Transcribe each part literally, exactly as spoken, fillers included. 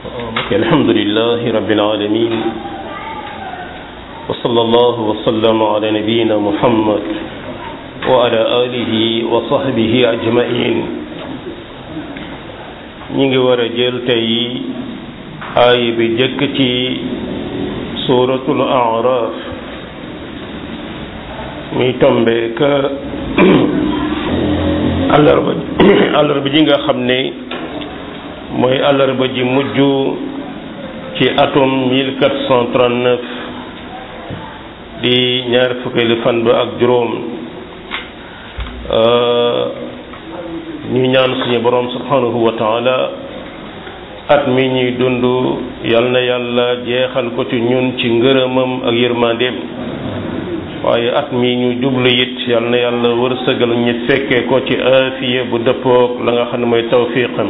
alhamdulillahi rabbil alamin wa sallallahu wa sallama ala nabiyyina muhammad wa ala alihi wa sahbihi ajmain. ñi ngi war a jël tey aay bi jëkk ci suratul a'raf muy tombe ka àllarba àllarba ji nga xam ne mooy àllarba ji mujj ci atum mille quatre cent trente-neuf di ñaar fukkeelu fan ba ak juróom. ñu ñaan suñu borom subhanahu wa taala at mi ñuy dund yal na yàlla jeexal ko ci ñun ci ngërëmam ak yërmandeem, waaye at mi ñu jublu it yal na yàlla wërsëgal ñu fekkee ko ci aafiya bu dëppook la nga xam ne mooy tawfiqam.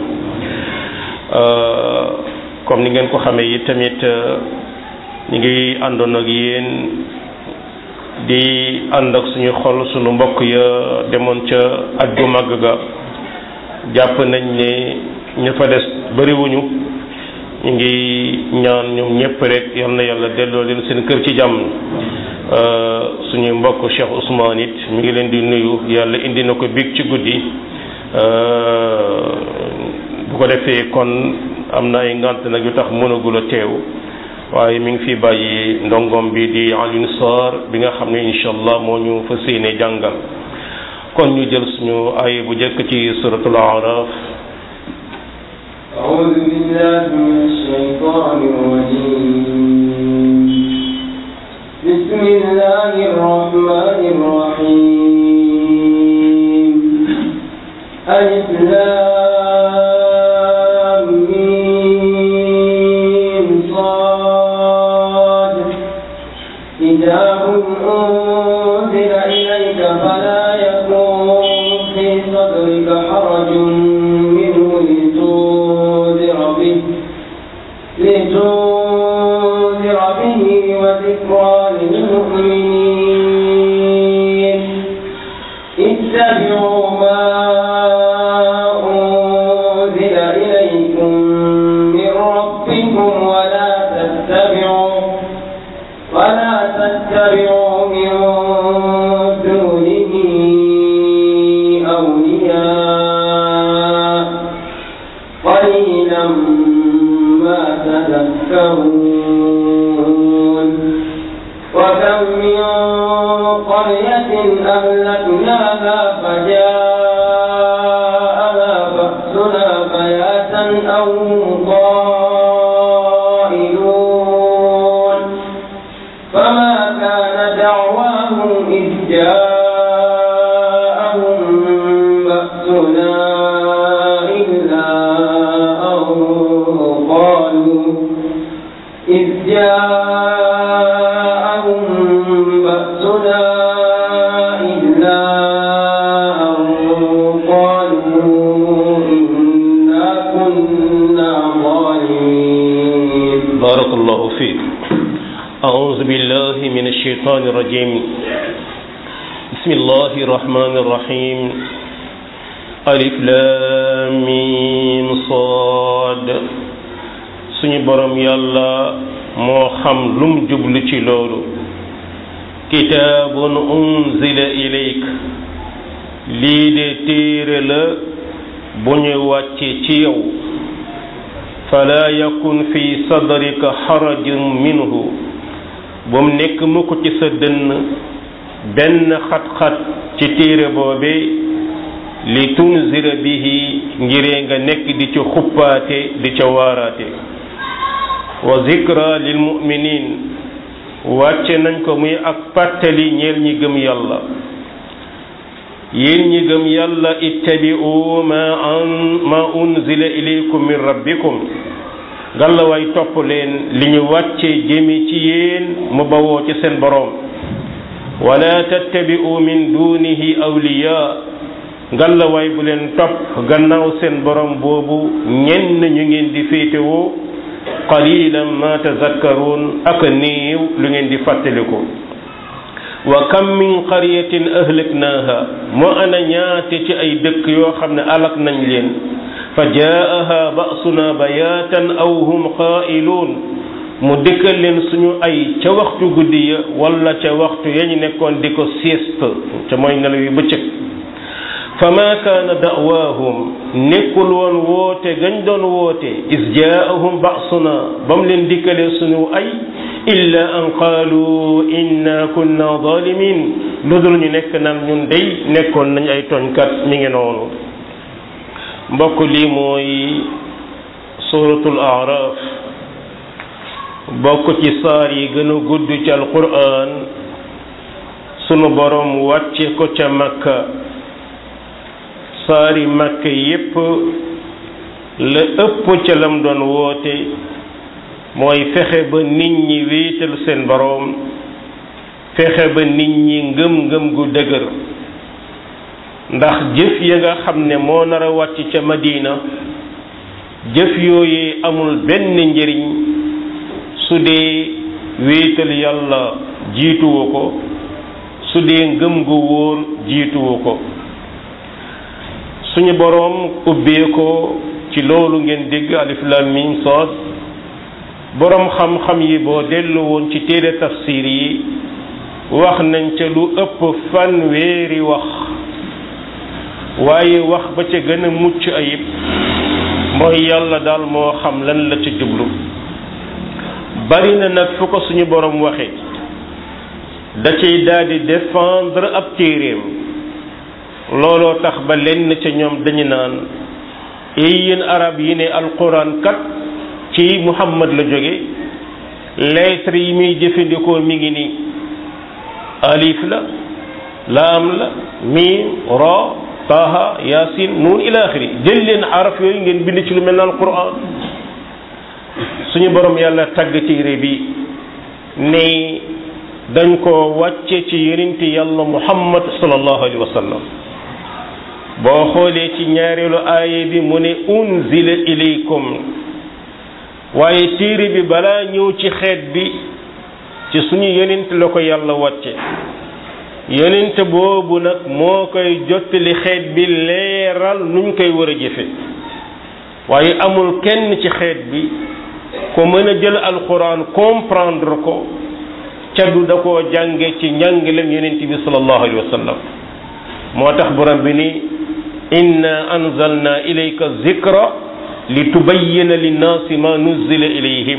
comme ni ngeen ko xamee yi tamit ñu ngi àndoon ak yéen di ànd ak suñu xol suñu mbokk ya demoon ca aj gu màgg ga. jàpp nañ ne ñu fa des bariwuñu, ñu ngi ñaan ñoom ñëpp rek yal na yàlla delloo leen seen kër ci jàmm. suñu mbokk Cheikh Ousmane it mi ngi leen di nuyu, yàlla indi na ko big ci guddi. bu ko defee kon am na ay ngant nag yu tax mënagul a teew, waaye mi ngi fi bàyyi ndongom bi di Alioune Sarr bi nga xam ne incha allah moo ñu fas yéene jàngal. kon ñu jël suñu ay bu jëkk ci suratul A'raf. أعوذ بالله من الشيطان الرجيم. بسم الله الرحمن الرحيم. ألف لام ميم صاد. كتاب أنزل إليك فلا صدرك حرج منه لتنذر به لتنذر به وذكرى للمؤمنين. اتبعوا ما أنزل إليكم من ربكم ولا تتبعوا ولا تتبعوا من دونه قليلا ما تذكرون. وكم من قرية أهلكناها فجاءها بأسنا بياتا أو قائلون فما كان دعواهم إذ جاءهم بأسنا إذ جاءهم بأسنا إلا أن قالوا إنا كنا ظالمين. بارك الله فيك. أعوذ بالله من الشيطان الرجيم. بسم الله الرحمن الرحيم. ألف لام ميم صاد. suñu borom yàlla moo xam lum jublu ci loolu. kitaabun unzila ilayk, lii de téere la bu ñu wàcce ci yow. fala yakun fi sadrika harajun minhu, bu mu nekk mukk ci sa dënn benn xat-xat ci téere boobe. li tunzira bihi, ngiree nga nekk di ca xuppaate di ca waaraate. wa zikra lil mu'minin, wàcce nañ ko muy ak pàttali ñeel ñi gëm yàlla. yéen ñi gëm yàlla ittabi'u ma an ma unzila ilaykum min rabbikum, ngalawaay topp leen li ñu wàcce jëmi ci yéen mu bawoo ci seen boroom. wala tattabi'u min dunihi awliya, ngalawaay bu leen topp gannaaw seen boroom boobu ñenn ñu ngeen di féetewoo. qalilan ma tazakkarun, ak néew lu ngeen di fàttaliku. wa kam min qaryatin ahlaknaha moo ana ñaate ci ay dëkk yoo xam ne alak nañ leen fa jaaha ba'suna bayatan aw hum qaa'iluun mu dikkal leen suñu ay ca waxtu guddi ya wala ca waxtu ya ñu nekkoon di ko sieste ca mooy nelaw yu bëccëg fa ma kaana da'waahum nekkul woon woote gañ doon woote is jaahum ba'suna ba mu leen dikkalee suñu ay illa an qaalu inna kunna zalimin lu dul ñu nekk naan ñun day nekkoon nañ ay tooñkat mi ngi noonu mbokk lii mooy suratul a'raf bokk ci saar yi gën a gudd ci alquran sunu borom wàcce ko ca makka saari makka yépp la ëpp ca lam doon woote mooy fexe ba nit ñi wéetal seen boroom fexe ba nit ñi ngëm-ngëm gu dëgër ndax jëf ya nga xam ne moo nar a wàcc ca Madina jëf yooyu amul benn njëriñ su dee wéetal yàlla jiituwu ko su dee ngëm gu wóor jiituwu ko suñu boroom ubbee ko ci loolu ngeen dégg alif lam mim saad boroom xam-xam yi boo dellu woon ci téere tafsir yi wax nañ ca lu ëpp fanweeri wax waaye wax ba ca gën a mucc ayib mooy yàlla daal moo xam lan la ca jublu bari na nag fu ko suñu boroom waxe da cay daldi défendre ab téeréem looloo tax ba lenn ca ñoom dañu naan ay yéen arab yi ne alquran kat ci Muhammad la jóge lettre yi muy jëfandikoo mi ngi nii alif la laam la miim ra taha yasin nuun ila axiri jël leen araf yooyu ngeen bind ci lu mel na alquran suñu borom yàlla tagg téere bi ne dañ ko wàcce ci yonenti yàlla Muhammad sallallahu alayhi wa sallam boo xoolee ci ñaareelu aaya bi mu ne unzila ilaykum waaye téere bi balaa ñëw ci xeet bi ci suñu yonent la ko yàlla wàcce yonent boobu nag moo koy jottali xeet bi leeral nuñ koy war a jëfe waaye amul kenn ci xeet bi ko mën a jël alquran comprendre ko ca du da koo jànge ci njàngaleem yonent bi sallallahu alayhi wa sallam moo tax borom bi ni inna anzalna ilayka zikra li tubayyina linnaasi ma nuzzila ilayhim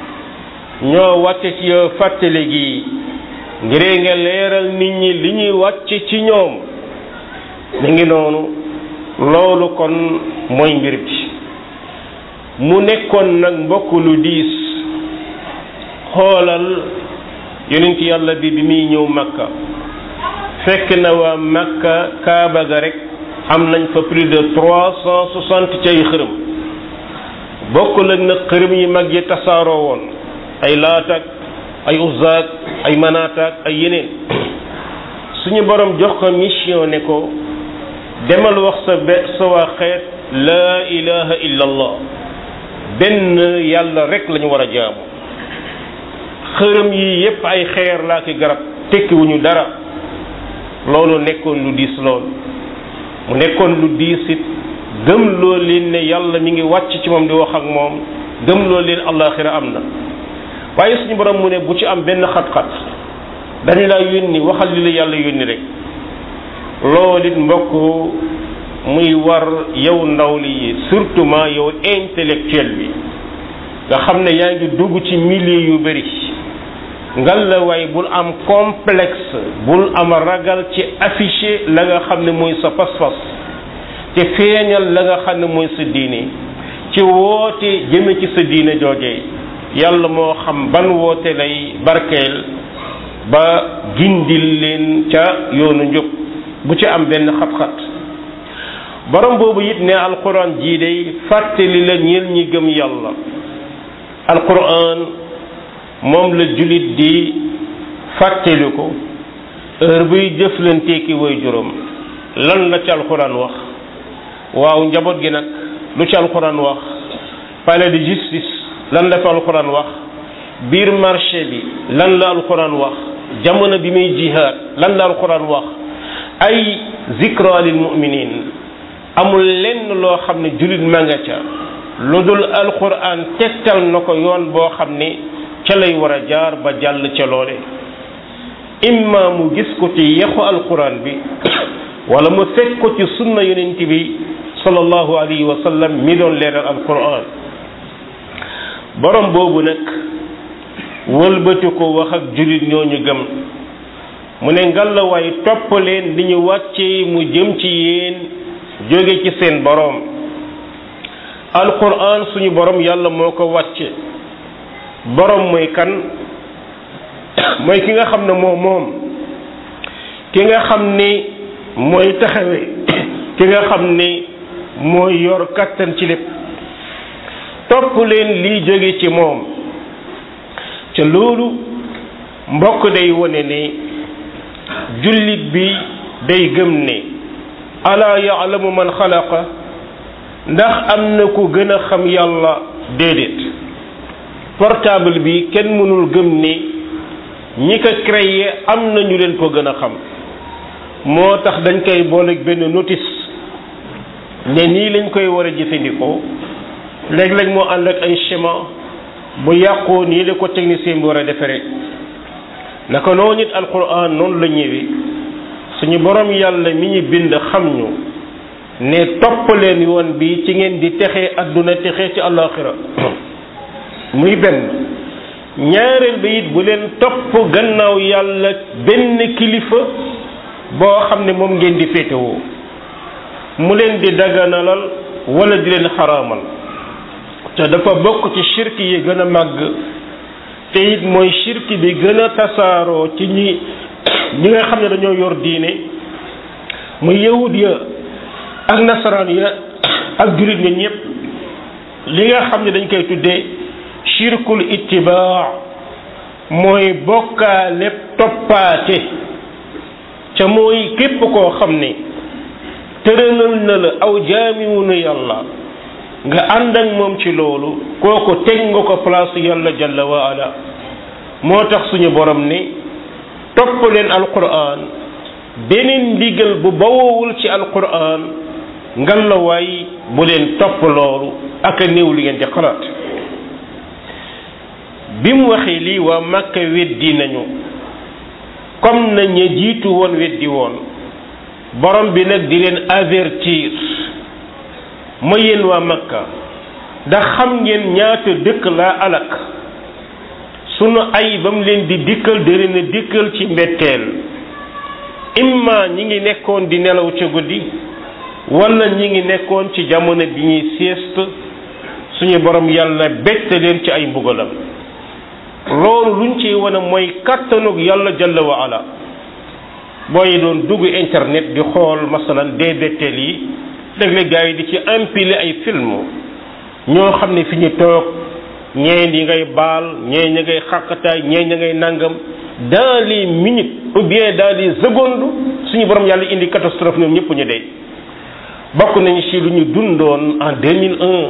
ñoo wàcce ci yow fàttali gi ngir nga leeral nit ñi li ñuy wàcce ci ñoom mi ngi noonu loolu kon mooy mbir bi mu nekkoon nag mbokk lu diis xoolal yonent yàlla bi bi muy ñëw makka fekk na waa makka kaaba ga rek am nañ fa plus de trois cent soixante ci ay xërëm bokkul ak nag xërëm yi mag yi tasaaroo woon ay laataak ay uzzaak ay manaataak ay yeneen suñu borom jox ko mission ne ko demal wax sa be sa waa xeet laa ilaha illa allah benn yàlla rek lañu war a jaamu xërëm yi yépp ay xeer laa ki garab tekkiwuñu dara loolu nekkoon lu diis lool mu nekkoon lu diis it gëm loo leen ne yàlla mi ngi wàcc ci moom di wax ak moom gëm loo leen àllaaxira am na waaye suñu borom mu ne bu ci am benn xat-xat dañu laa yónni waxal li la yàlla yónni rek loolu it mbokk muy war yow ndaw li surtout ma yow intellectuel bi nga xam ne yaa ngi dugg ci milieu yu bari ngal la waay bul am complexe bul am ragal ci afficher la nga xam ne mooy sa pas-pas te feeñal la nga xam ne mooy sa diine ci woote jëme ci sa diine joojee yàlla moo xam ban woote lay barkeel ba gindil leen ca yoonu njub bu ci am benn xat-xat borom boobu it ne alquran jii day fàttali la ñeel ñi gëm yàlla alquran moom la julit di fàttali ko heure buy jëflanteeki way juróom lan la ci alquran wax waaw njaboot gi nag lu ci alquran wax palais de justice lan la fa alquran wax biir marché bi lan la alquran wax jamono bi muy jihaad lan la alquran wax ay zikra lil mu'minin amul lenn loo xam ne jullit ma nga ca lu dul alquran tegtal na ko yoon boo xam ne ca lay war a jaar ba jàll ca loole imma mu gis ko ci yaxu alquran bi wala mu fekk ko ci sunna yonent bi sallallahu alayhi wa sallam mi doon leeral alquran borom boobu nag wëlbati ko wax ak jullit ñooñu gëm mu ne ngalawaay topp leen li ñu wàccee mu jëm ci yéen jóge ci seen borom alquran suñu borom yàlla moo ko wàcce borom mooy kan mooy ki nga xam ne moom moom ki nga xam ni mooy taxawe ki nga xam ni mooy yor kattan ci lépp topp leen lii jóge ci moom ca loolu mbokk day wone ne jullit bi day gëm ne ala ya'lamu man xalaqa ndax am na ku gën a xam yàlla déedéet portable bi kenn mënul gëm ni ñi ko créé am na ñu leen ko gën a xam moo tax dañ koy booleeg benn notice ne nii lañ koy war a jëfandikoo léeg-léeg moo ànd ak ay schéma bu yàqoo nii la ko technicien bi war a defaree naka noonu nit alquran noonu la ñëwee suñu borom yàlla mi ñu bind xam ñu ne topp leen yoon bi ci ngeen di texee adduna texee ci àllaaxira muy benn ñaareel ba it bu leen topp gannaaw yàlla benn kilifa boo xam ne moom ngeen di féetewoo mu leen di daganalal wala di leen xaraamal te dafa bokk ci shirk yi gën a màgg te it mooy shirk bi gën a tasaaroo ci ñi ñi nga xam ne dañoo yor diine muy yahud ya ak nasaraan ya ak jullit ña ñëpp li nga xam ne dañ koy tuddee shirkul ittibaa mooy bokkaale toppaate ca mooy képp koo xam ne tëralal na la aw jaamiwunu yàlla nga ànd ak moom ci loolu kooku teg nga ko place yàlla jalla wa ala moo tax suñu borom ne topp leen alquran beneen ndigal bu bawoowul ci alquran ngalawaay bu leen topp loolu ak a néew li ngeen di xalaat bi mu waxee lii waa Makka weddi nañu comme na ña jiitu woon weddi woon borom bi nag di leen avertir ma yéen waa Makka ndax xam ngeen ñaata dëkk laa alak sunu ay ba mu leen di dikkal da leen a dikkal ci mbetteel imma ñi ngi nekkoon di nelaw ca guddi wala ñi ngi nekkoon ci jamono bi ñuy sieste suñu borom yàlla bette leen ci ay mbugalam loolu luñ ci wane mooy kattanug yàlla jalla wa ala booy doon dugg internet di xool masalan dee betteel yi léeg-léeg gars yi di ci empiler ay film ñoo xam ne fi ñu toog ñee yi ngay baal ñee ña ngay xàqataay ñee ña ngay nangam dans les minutes ou bien dans les secondes suñu borom yàlla indi catastrophe ñoom ñëpp ñu dee bokk nañu ci lu ñu dundoon en deux mille un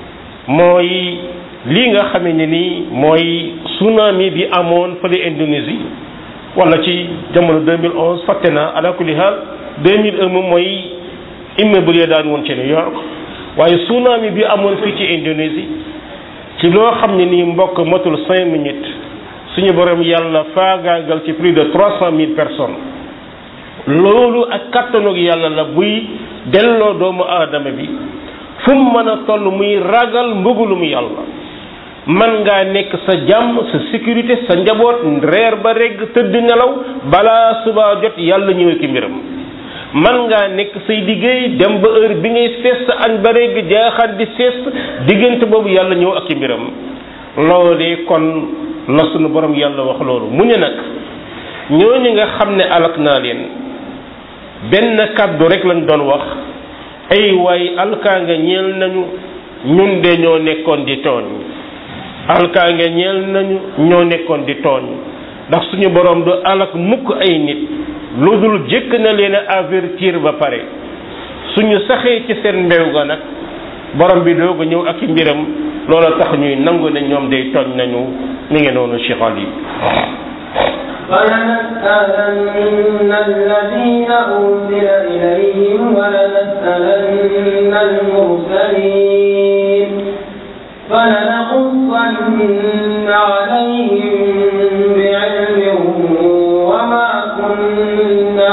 mooy lii nga xamee ne nii mooy tsunami bi amoon fële Indonésie wala ci jamono deux mille onze fàtte naa ala kulli haal deux mille un moom mooy immeuble ya daan woon ci New York waaye tsunami bi amoon fii ci Indonésie ci loo xam ne nii mbokk matul cinq minutes suñu borom yàlla faagaagal ci plus de trois cent mille personnes loolu ak kattanu yàlla la buy delloo doomu aadama bi fu mu mën a toll muy ragal mbugulum yàlla man ngaa nekk sa jàmm sa sécurité sa njaboot reer ba regg tëdd nelaw balaa subaa jot yàlla ñëwee ki mbiram man ngaa nekk say liggéey dem ba heure bi ngay fees sa añ ba regg jaaxaat di fees diggante boobu yàlla ñëw ak ki mbiram loolee kon la sunu borom yàlla wax loolu mu ne nag ñooñu nga xam ne alak naa leen benn kàddu rek lañ doon wax ay waay alkaanga ñeel nañu ñun de ñoo nekkoon di tooñ alkaanga ñeel nañu ñoo nekkoon di tooñ ndax suñu borom du alak mukk ay nit lu dul jëkk na leen a avertir ba pare suñu saxee ci seen mbew ga nag borom bi doog a ñëw ak i mbiram loola tax ñuy nangu ne ñoom day tooñ nañu mi ngi noonu Cheikh Ali فلنسألن الذين أرسل إليهم ولنسألن المرسلين فلنقصن عليهم بعلم وما كنا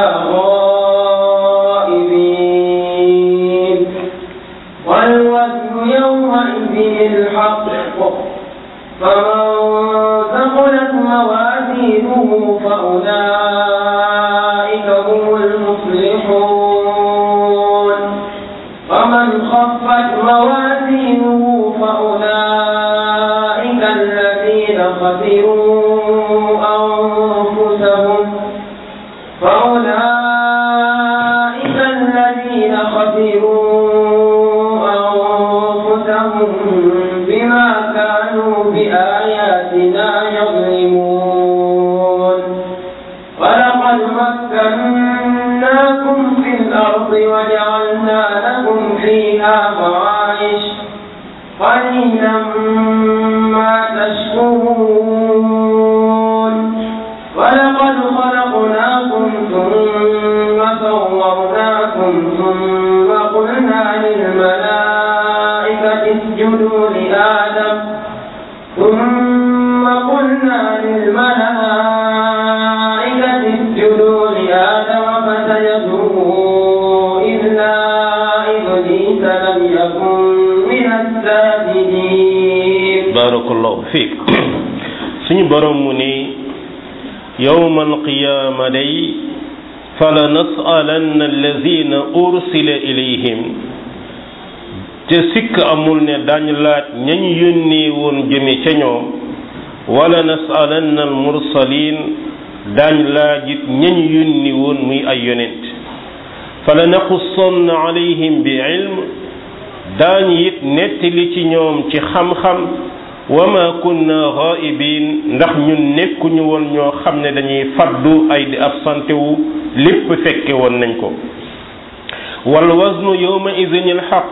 غائبين والوزن يومئذ الحق فمن ثقلت موازينه فأولئك هم المفلحون ومن خفت موازينه فأولئك الذين خسروا أنفسهم فأولئك الذين خسروا أنفسهم بما كانوا بآياتنا يظلمون ولقد مكناكم في الأرض وجعلنا لكم فيها معايش قليلا ما تشكرون ولقد خلقناكم ثم صورناكم ثم قلنا للملائكة اسجدوا لآدم ثم قلنا للملائكة اسجدوا لآدم فسجدوا إلا إبليس لم يكن من الساجدين بارك الله فيك سني برموني يوم القيامة دي فلنسألن الذين أرسل إليهم te sikk amul ne dañ laaj ñañ yónnee woon jëme ca ñoom wala nasalanna al mursalin dañ laajit ñañ yónni woon muy ay yonent fala naqussanna alayhim bi ilm daañ it nettali ci ñoom ci xam-xam wa ma kunna ghaibin ndax ñun nekkuñu woon ñoo xam ne dañuy faddu ay di absenté wu lépp fekke woon nañ ko wal waznu yawma idhin al haqq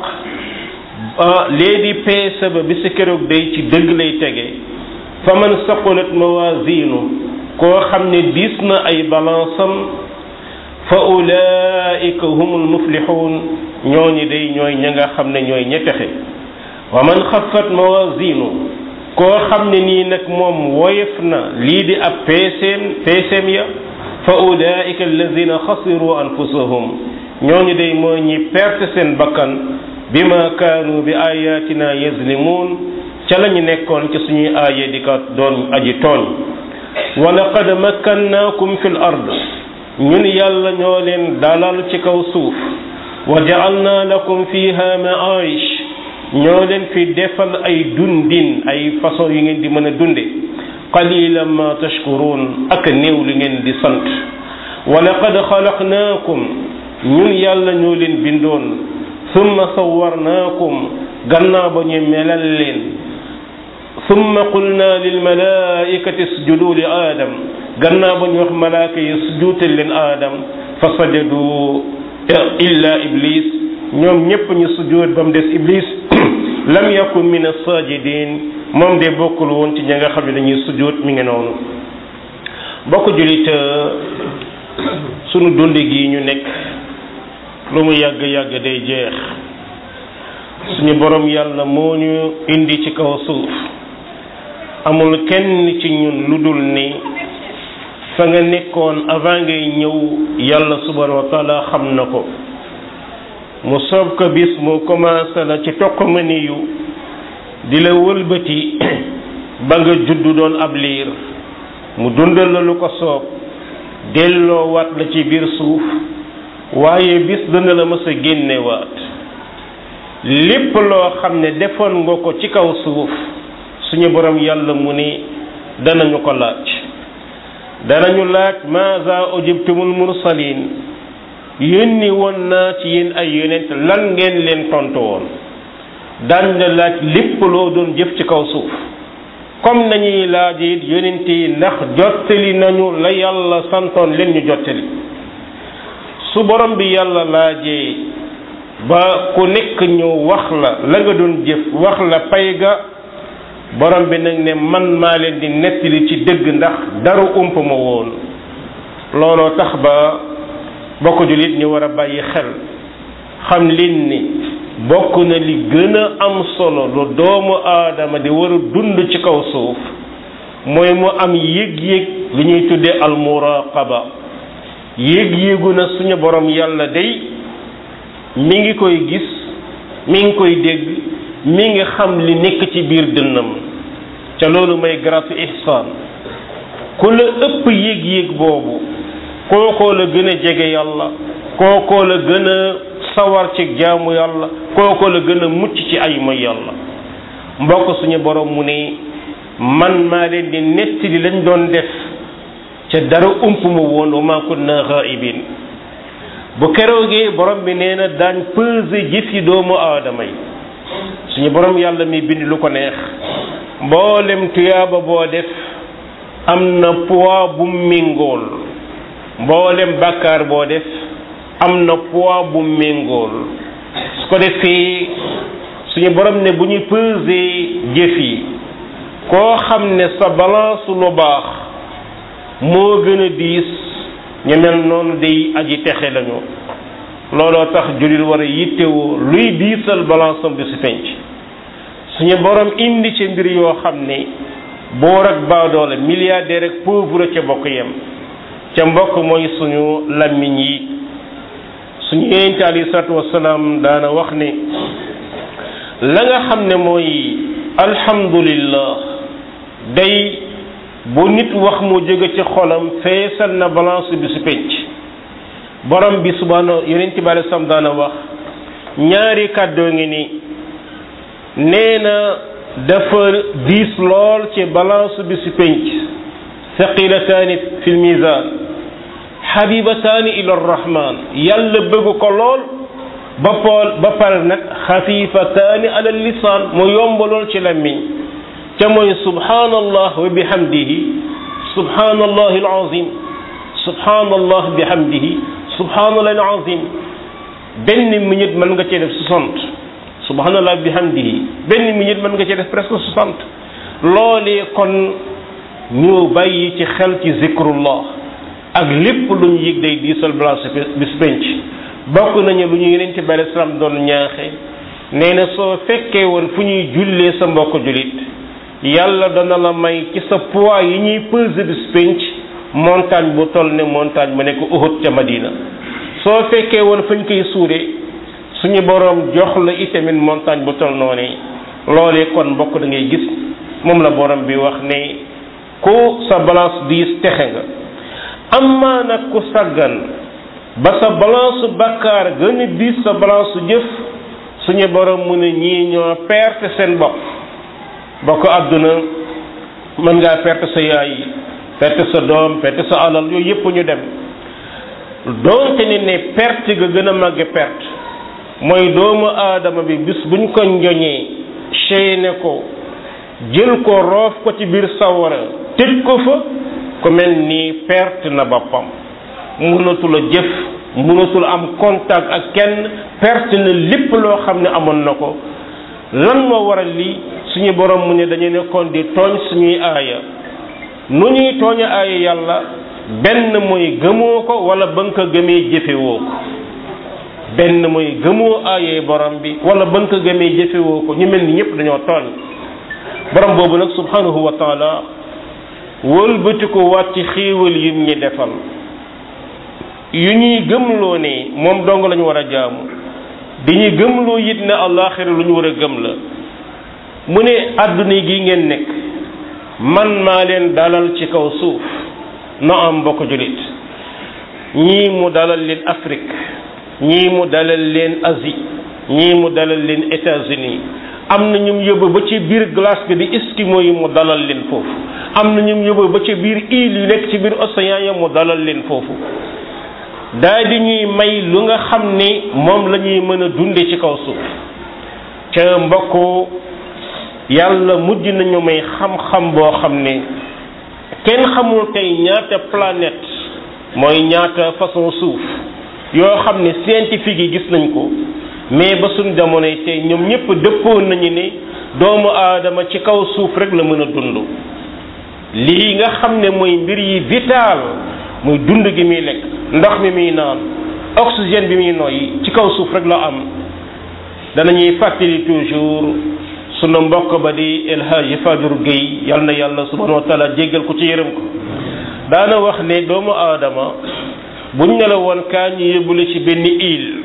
léedi peese ba bi si keroog day ci dëgg lay tege fa man saqulat mawazinu koo xam ne diis na ay balansam fa ulaika humul muflihun ñooñu day ñooy ña nga xam ne ñooy ña texe wa man xaffat mawazinu koo xam ne nii nag moom woyef na lii di ab peeseem peeseem ya fa ulaika alladina xasiru anfusahum ñooñu day mooy ñi perte seen bakkan bima kaanu bi ayatina yazlimun ca lañu nekkoon ci suñuy aaye di ka doon aji tooñ wa laqad makkannaakum fil ard ñun yàlla ñoo leen dalal ci kaw suuf wa ja'alna lakum fiha ma'aish ñoo leen fi defal ay dundin ay façon yu ngeen di mën a dunde qalilan ma tashkurun ak néew li ngeen di sant wa laqad xalaqnaakum ñun yàlla ñoo leen bindoon summa sawwarnaakum gannaaw ba ñu melal leen summa qulna lil malaikati isjudu li aadam gannaaw ba ñu wax malaaka yi sujuutal leen aadam fa sajadu illa iblis ñoom ñépp ñu sujuud ba mu des iblis lam yakun min as-sajidin moom de bokkul woon ci ña nga xam ne dañuy sujuud mi ngi noonu bokk julit sunu dund gi ñu nekk lu mu yàgg yàgg day jeex suñu borom yàlla moo ñu indi ci kaw suuf amul kenn ci ñun lu dul ni fa nga nekkoon avant ngay ñëw yàlla subhanahu wa taala xam na ko mu soob ko bis mu commencé la ci toqamani yu di la wëlbati ba nga juddu doon ab liir mu dundal la lu ko soob delloo waat la ci biir suuf waaye bis dana la mës a génnewaat lépp loo xam ne defoon nga ko ci kaw suuf suñu borom yàlla mu ni danañu ko laaj danañu laaj maaza ujibtumul mursalin yónni woon naa ci yéen ay yonent lan ngeen leen tontu woon daañ la laaj lépp loo doon jëf ci kaw suuf comme nañuy laaj it yonent yi ndax jottali nañu la yàlla santoon leen ñu jottali su borom bi yàlla laajee ba ku nekk ñu wax la la nga doon jëf wax la pay ga borom bi nag ne man maa leen di nettali ci dëgg ndax dara ump ma woon looloo tax ba bokk jullit ñu war a bàyyi xel xam leen ni bokk na li gën a am solo lu doomu aadama di war a dund ci kaw suuf mooy mu am yëg-yëg li ñuy tuddee almuraqaba yëg-yëgu na suñu borom yàlla day mi ngi koy gis mi ngi koy dégg mi ngi xam li nekk ci biir dënnam ca loolu may grâce ihsaan ku la ëpp yëg-yëg boobu kookoo la gën a jege yàlla kookoo la gën a sawar ci jaamu yàlla kookoo la gën a mucc ci ay mooy yàlla mbokk suñu borom mu ne man maa leen di nettali lañ doon def ca dara ump ma woon wa maa kunna ghaa'ibin bu keroogee borom bi nee na daañ peser jëf yi doomu aadama yi suñu borom yàlla mi bind lu ko neex mboolem tuyaaba boo def am na poids bu méngool mboolem bàkkaar boo def am na poids bu méngool su ko defee suñu borom ne bu ñuy peser jëf yi koo xam ne sa balance lu baax moo gën a diis ñu mel noonu day aji texe lañu looloo tax jullit war a yittewoo luy diisal balance am bi si penc suñu borom indi ci mbir yoo xam ne boor ak baadoole milliardaire ak pauvre ca bokk yem ca mbokk mooy suñu làmmiñ yi suñu yonent alayhi salaatu wasalaam daana wax ne la nga xam ne mooy alhamdulillah day bu nit wax mu jóge ci xolam feesal na balance bi su penc borom bi subhaanahu yonent bi alayhi salaam daana wax ñaari kàddoo ngi ni nee na dafa diis lool ci balance bi su penc thaqilataani fil mizaan habibataani ila rahman yàlla bëgg ko lool ba pool ba pare nag xafifataani ala lisaan mu yomb lool ci làmmiñ ca mooy subhanallah wa bihamdihi subhanallahi alazim subhanallah bihamdihi subhanallahi alazim benn minute mën nga cee def soixante subhanallah bihamdihi benn minute mën nga cee def presque soixante loolee kon ñu bàyyi ci xel ci zikrullah ak lépp lu ñu yëg day diisal balance bis penc bokk nañu lu ñu yeneen ci bari salaam doon ñaaxe nee na soo fekkee woon fu ñuy jullee sa mbokk jullit yàlla dana la may ci sa poids yi ñuy peser bis penc montagne bu toll ne montagne bu nekk Uhud ca Madina soo fekkee woon fu ñu koy suude suñu borom jox la itamit montagne bu toll noonu loolee kon mbokk da ngay gis moom la borom bi wax ne ku sa balance diis texe nga amma nag ku saggan ba sa balance bakkaar gën a diis sa balance jëf suñu borom mu ne ñii ñoo perte seen bopp bokk àdduna mën ngaa perte sa yaay perte sa doom perte sa alal yooyu yëpp ñu dem doonte ne ne perte ga gën a màgge perte mooy doomu aadama bi bis buñ ko njoñee chaîné ko jël ko roof ko ci biir sawara tëj ko fa ku mel ni perte na boppam mënatul a jëf mënatul am contact ak kenn perte na lépp loo xam ne amoon na ko lan moo waral lii suñu borom mu ne dañu nekkoon di tooñ suñuy aaya nu ñuy tooña aaya yàlla benn mooy gëmoo ko wala ba nga ko gëmee jëfewoo ko benn mooy gëmoo aayee borom bi wala ba nga ko gëmee jëfewoo ko ñu mel ni ñëpp dañoo tooñ borom boobu nag subhanahu wa taala wëlbati ko wàcc xéewal yim ñi defal yu ñuy gëmloo ne moom dong lañu war a jaamu di ñuy gëmloo it ne àllaaxira lu ñu war a gëm la mu ne àdduna gi ngeen nekk man maa leen dalal ci kaw suuf no am mbokk julit ñii mu dalal leen Afrique ñii mu dalal leen Asie ñii mu dalal leen États-Unis am na ñum yóbbu ba ci biir glace bi di Eskimo yi mu dalal leen foofu am na ñum yóbbu ba ci biir île yu nekk ci biir océan ya mu dalal leen foofu daal di ñuy may lu nga xam ni moom la ñuy mën a dunde ci kaw suuf ca mbokk yàlla mujj nañu may xam-xam boo xam ne kenn xamul tey ñaata planète mooy ñaata façon suuf yoo xam ne scientifique yi gis nañ ko mais ba suñ jamonoy tey ñoom ñëpp dëppoon nañu ne doomu aadama ci kaw suuf rek la mën a dund lii nga xam ne mooy mbir yi vital muy dund gi muy lekk ndox mi muy naan oxygène bi muy noyyi ci kaw suuf rek la am danañuy fàttali toujours sunu mbokk ba di El Hadji Fadilou Gueye yal na yàlla subhanahu wa taala jéggal ko ci yërëm ko daana wax ne doomu aadama buñ ne la woon kaa ñu yóbbule ci benn île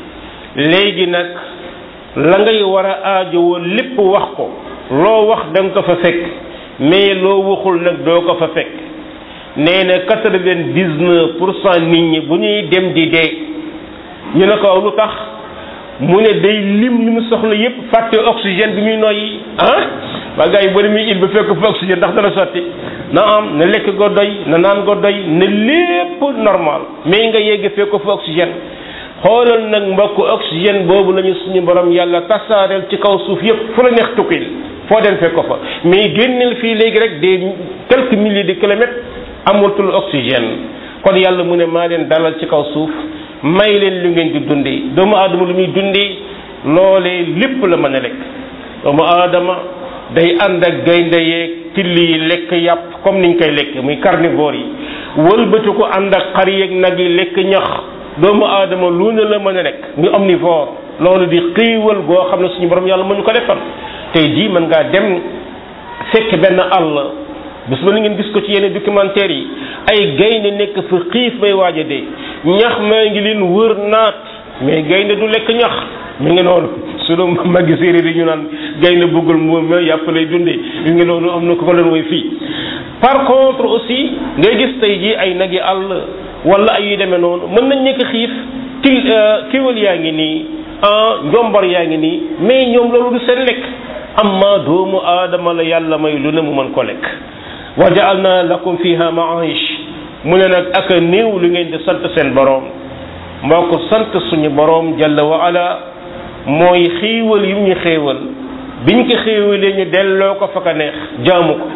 léegi nag la ngay war a aajowoo lépp wax ko loo wax da nga ko fa fekk mais loo waxul nag doo ko fa fekk nee na quatre-vingt-dix-neuf pour cent nit ñi bu ñuy dem di dee ñu ne ko lu tax mu ne day lim li mu soxla yépp fàtte oxygène bi muy noyyi ah waa gars yi bari muy il ba fekk fa oxygène ndax dana sotti na am na lekk go doy na naan go doy na lépp normal mais nga yegg fekk fa oxygène xoolal nag mbokk oxygène boobu lañu suñu borom yàlla tasaareel ci kaw suuf yépp fu la neex tukkil foo dem fekk ko fa mais génneel fii léegi rek des quelques milliers de kilomètres amatul oxygène kon yàlla mu ne maa leen dalal ci kaw suuf may leen lu ngeen di dundee doomu aadama lu muy dundee loolee lépp la mën a lekk doomu aadama day ànd ak gaynde yeeg tilli yi lekk yàpp comme niñ koy lekk muy carnivore yi wëlbatu ko ànd ak xar yeeg nag yi lekk ñax doomu aadama lu ne la mën a lekk muy omnivore loolu di xiiwal goo xam ne suñu borom yàlla mënu ko defal tey jii mën ngaa dem fekk benn àll bis ba ni ngeen gis ko ci yenn documentaire yi ay gaynde nekk fa xiif bay waaj a dee ñax maa ngi leen wër naat mais gaynde du lekk ñax mi ngi noonu sunu magi séeréer yi ñu naan gaynde bëggul moom ma yàpp lay dundee mi ngi noonu am na ko fa leen woy fii par contre aussi ngay gis tey jii ay nagi àll wala ay yu demee noonu mën nañ nekk xiif til kéwal yaa ngi nii ah njombar yaa ngi nii mais ñoom loolu du seen lekk amma doomu aadama la yàlla may lu ne mu mën ko lekk wa ja'alna lakum fiha ma'ish mu ne nag ak a néew lu ngeen di sant seen boroom moo ko sant suñu boroom jalla wa ala mooy xéewal yu ñu xéewal biñ ko xéewalee ñu delloo ko fa ka neex jaamu ko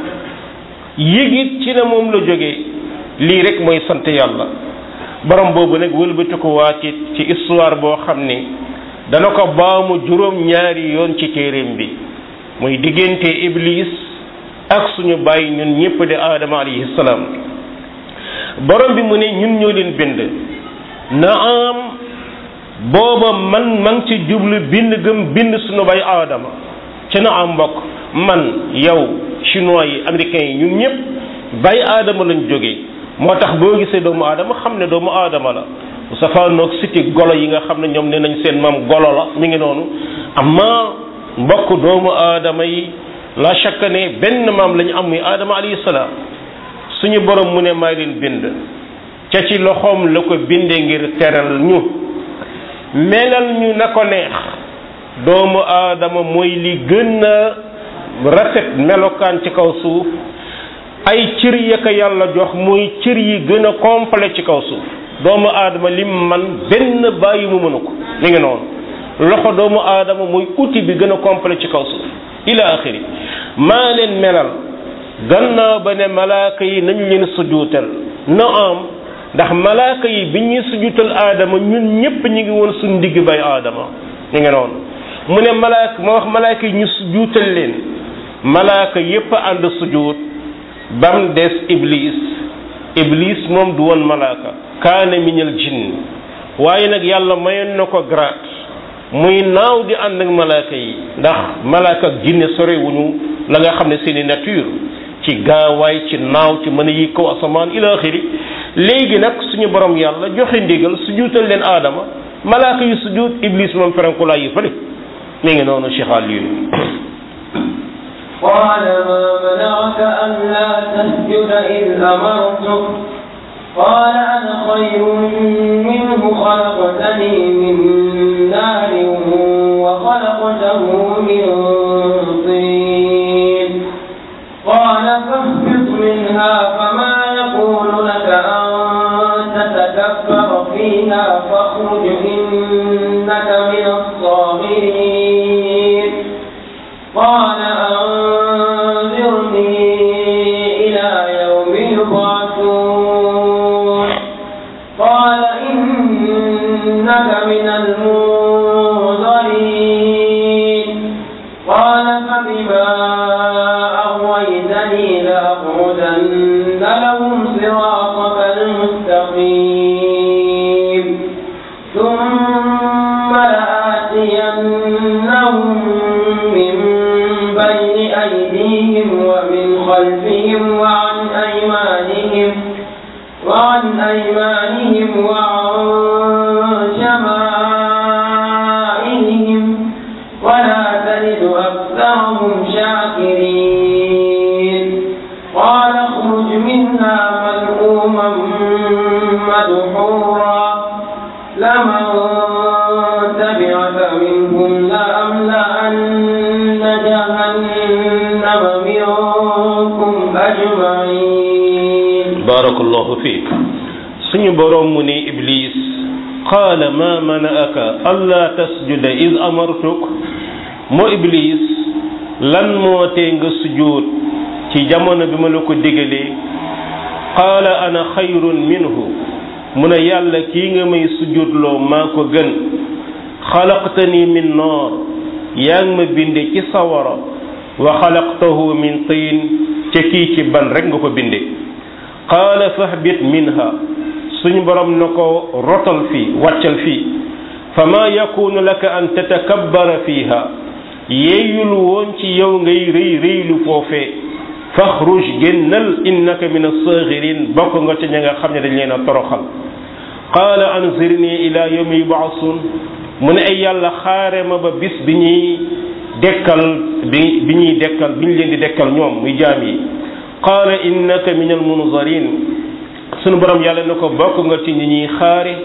yëgit ci ne moom la jógee lii rek mooy sant yàlla borom boobu nag wëlbati ko waa ci ci histoire boo xam ni dana ko baamu juróom ñaari yoon ci téeréem bi muy diggante iblis ak suñu bàyyi ñun ñëpp di aadama alayhi salaam borom bi mu ne ñun ñoo leen bind na am booba man ma ngi ci jublu bind gëm bind suñu bàyyi aadama ci na am mbokk man yow chinois yi américains yi ñun ñëpp bàyyi aadama lañ jógee moo tax boo gisee doomu aadama xam ne doomu aadama la bu safaanoog siti golo yi nga xam ne ñoom ne nañ seen maam golo la mi ngi noonu amma mbokk doomu aadama yi la chaque ne benn maam la ñu am muy aadama alayhi salaam suñu borom mu ne maa leen bind ca ci loxoom la ko bindee ngir teral ñu melal ñu na ko neex doomu aadama mooy li gën a rafet melokaan ci kaw suuf ay cër ya ko yàlla jox mooy cër yi gën a complet ci kaw suuf doomu aadama lim man benn bàyyi mu mënu ko mi ngi noonu loxo doomu aadama mooy outil bi gën a complet ci kaw suuf ila axiri maa leen melal gannaaw ba ne malaaka yi nañu leen sujuutal na am ndax malaaka yi bi ñuy sujuutal aadama ñun ñëpp ñu ngi woon suñ digg bay aadama ñu ngi noonu mu ne malaaka ma wax malaaka yi ñu sujuutal leen malaaka yépp ànd sujuut bam des iblis iblis moom du woon malaaka kaana minal jinn waaye nag yàlla mayoon na ko grade muy naaw di ànd ak malaaka yi ndax malaaka ak jinne sore wuñu la nga xam ne seeni nature ci gaawaay ci naaw ci mën a yi kaw asamaan ila axiri léegi nag suñu borom yàlla joxe ndigal sujuutal leen aadama malaaka yu sujuut iblis moom ferankulaa yi fële mi ngi noonu Cheikh Aliou قال ما منعك ألا تسجد إذ أمرتك قال أنا خير منه خلقتني من نار وخلقته من طين قال فاهبط منها فما يكون لك أن تتكبر فيها فاخرج إنك من الصاغرين قال أنذرني إلى يوم يبعثون قال إنك من أيديهم ومن خلفهم وعن أيمانهم وعن أيمانهم وعن شمائلهم ولا تجد أكثرهم شاكرين قال اخرج منها مذءوما مدحورا لمن تبعك منهم لأملأن جهنم منكم أجمعين بارك الله فيك سني بروم مني إبليس قال ما منعك ألا تسجد إذ أمرتك مو إبليس لن موتين سجود ci jamono bi ma la ko digalee qaala ana xayrun minhu mu ne yàlla kii nga may sujudloo maa ko gën xalaqtani min naar yaa ngi ma binde ci sawara wa xalaqtahu min tiin ca kii ci ban rek nga ko binde qaala fahbit minha suñu borom na ko rotal fii wàccal fii fama yakunu laka an tatakabbara fiha yeeyul woon ci yow ngay rëy rëylu foofee faxruj génnal innaka min as-saaghirin bokk nga ci ña nga xam ne dañ leen a toroxal qaala anzirni ila yawmi yub'asun mu ne ay yàlla xaare ma ba bis bi ñuy dekkal bi bi ñuy dekkal bi ñu leen di dekkal ñoom muy jaam yi qaala innaka min al-munzarin sunu borom yàlla na ko bokk nga ci ñi ñuy xaare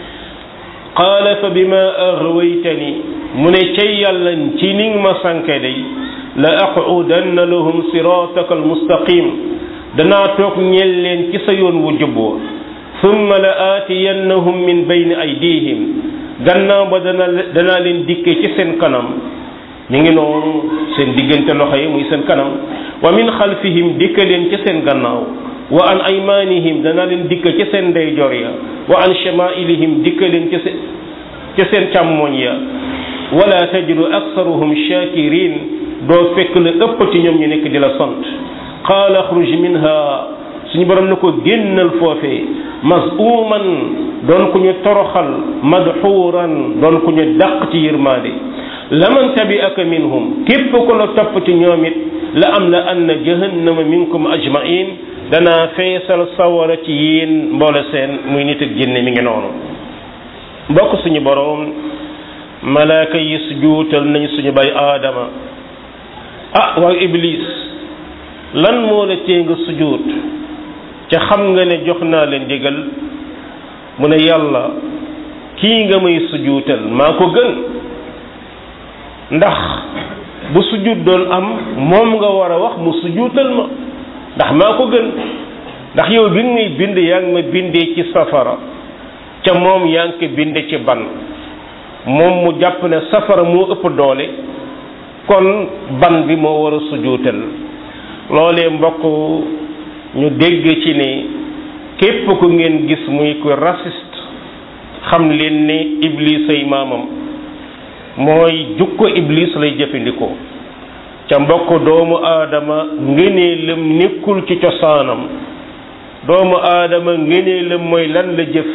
qaala fa bima aghwaytani mu ne cay yàlla ci ni nga ma sànke day la aqudanna lahum sirataka almustaqim danaa toog ñeel leen ci sa yoon wu jubboo thumma la aatiyannahum min bayni aydihim gannaaw ba dana danaa leen dikke ci seen kanam mi ngi noonu seen diggante loxo yi muy seen kanam wa min xalfihim dikka leen ci seen gannaaw wa an aymanihim danaa leen dikka ci seen ndeyjoor ya wa an shamailihim dikka leen ci seen ci seen càmmoñ ya wala tajidu aksaruhum shakirin doo fekk la ëpp ci ñoom ñu nekk di la sant qaala axruj minha suñu borom na ko génnal foofee masuuman doon ku ñu toroxal madxuuran doon ku ñu dàq ci yërmaande laman tabi'aka minhum képp ku la topp ci ñoom it la am la anna jahannama minkum ajmain danaa feesal sawara ci yéen mboole seen muy nit ak jinne mi ngi noonu mbokk suñu borom malaaka yi sujuutal nañ suñu bay aadama ah waaw iblis lan moo la tee nga sujuut ca xam nga ne jox naa leen ndigal mu ne yàlla kii nga may sujuutal maa ko gën ndax bu sujuut doon am moom nga war a wax mu sujuutal ma ndax maa ko gën ndax yow bi nga may bind yaa ngi ma bindee ci safara ca moom yaa ngi ko binde ci ban moom mu jàpp ne safara moo ëpp doole kon ban bi moo war a sujuutal loolee mbokk ñu dégg ci ne képp ku ngeen gis muy ku raciste xam leen ne iblis ay maamam mooy jukko iblis lay jëfandikoo ca mbokk doomu aadama ngëneelam nekkul ci cosaanam doomu aadama ngëneelam mooy lan la jëf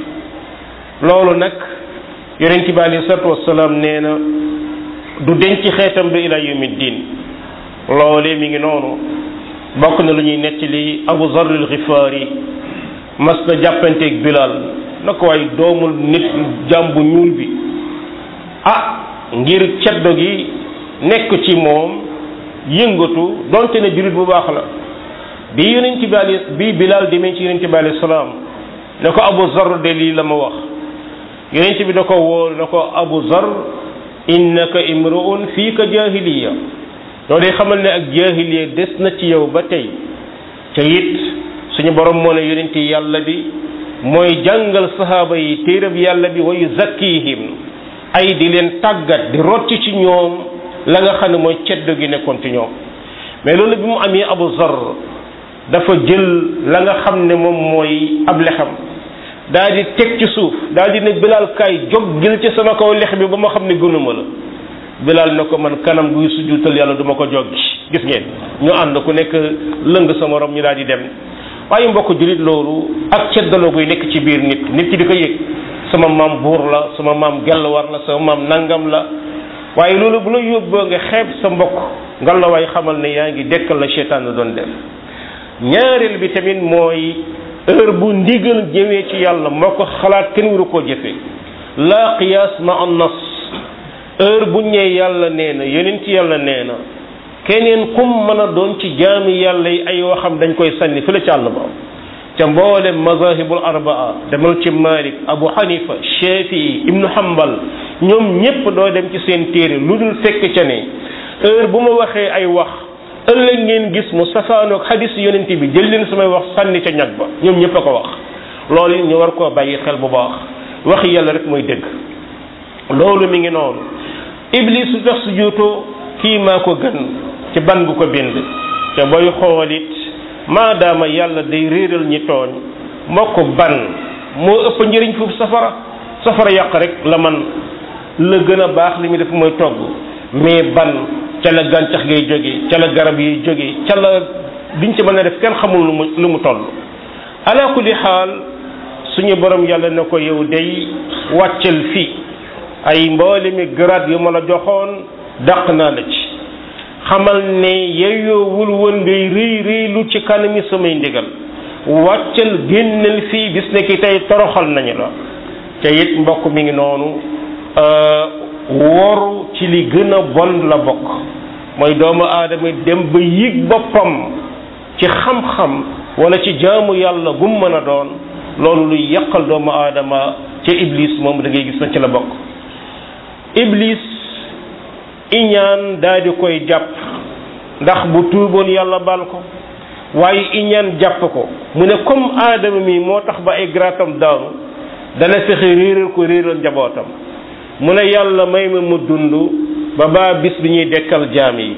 loolu nag yonent bi alayhi salaatu wassalaam nee na du denc xeetam bi ila yawmi diin loolee mi ngi noonu bokk na lu ñuy nettali Abu Zarr al-Ghifari mas na jàppanteeg Bilal na ko waay doomul nit jàmbu ñuul bi ah ngir ceddo gi nekk ci moom yëngatu donte ne jullit bu baax la bi yonent bi ali bi Bilal demee ci yonent bi alayhi salaam ne ko Abu Zarr de lii la ma wax yonent bi da ko woo ne ko Abu Zarr innaka imru'un fiika jahiliya loolu day xamal ne ak jahiliya des na ci yow ba tey ca it suñu borom moo ne yonent yàlla bi mooy jàngal sahaaba yi téerab yàlla bi wa yuzakkihim ay di leen tàggat di rocc ci ñoom la nga xam ne mooy ceddo gi nekkoon ci ñoom mais loolu bi mu amee Abu Zarr dafa jël la nga xam ne moom mooy ab lexam daal di teg ci suuf daal di ne Bilal kaay jóg gil ci sama kaw lex bi ba ma xam ne gënuma la Bilal ne ko man kanam guy sujjuutal yàlla du ma ko joggi gis ngeen ñu ànd ku nekk lëng sa morom ñu daal di dem waaye mbokk jullit loolu ak ceddaloo guy nekk ci biir nit nit ki di ko yëg sama maam buur la sama maam gell war la sama maam nangam la waaye loolu bu la yóbboo nga xeeb sa mbokk ngal la waay xamal ne yaa ngi dekkal la seytaan la doon def ñaareel bi tamit mooy heure bu ndigal ñëwee ci yàlla moo ko xalaat kenn waru koo jëfe la qiyaas ma an nas heure bu ñëwee yàlla nee na yonent yàlla nee na keneen kum mën a doon ci jaami yàlla yi ay waxam dañ koy sànni fële ci àll ba ca mboolem mazahibul arbaa demal ci Malik Abu Hanifa Shafi'i Ibnu Hanbal ñoom ñépp doo dem ci seen téere lu dul fekk ca ne heure bu ma waxee ay wax ëllëg ngeen gis mu safaanoog hadis yonent bi jël leen samay wax sànni ca ñag ba ñoom ñépp a ko wax loolu ñu war koo bàyyi xel bu baax waxi yàlla rek mooy dëgg loolu mi ngi noonu iblis su tax su juutoo kii maa ko gën ci ban bu ko bind te booy xoolit maadaama yàlla day réeral ñi tooñ moo ko ban moo ëpp njëriñ foofu safara safara yàq rek la man la gën a baax li muy def mooy togg mais ban ca la gàncax ngay jóge ca la garab yi jóge ca la biñ ci mën a def kenn xamul lu mu lu mu toll ala kulli xaal suñu borom yàlla ne ko yow day wàccal fii ay mboolemi grade yu ma la joxoon dàq naa la ci xamal ne yeyoowul woon ngay rëy rëy lu ci kanami samay ndigal wàccal génnal fii bis ne ki tey toroxal nañu la te it mbokk mi ngi noonu woru ci li gën a bon la bokk mooy doomu aadama dem ba yëg boppam ci xam-xam wala ci jaamu yàlla gum mën a doon loolu luy yàqal doomu aadama ca iblis moom da ngay gis na ci la bokk iblis iñaan daal di koy jàpp ndax bu tuuboon yàlla baal ko waaye iñaan jàpp ko mu ne comme aadama mi moo tax ba ay gratam daanu dana fexe réeral ko réeral njabootam mu ne yàlla may ma mu dund ba baa bis bi ñuy dekkal jaam yi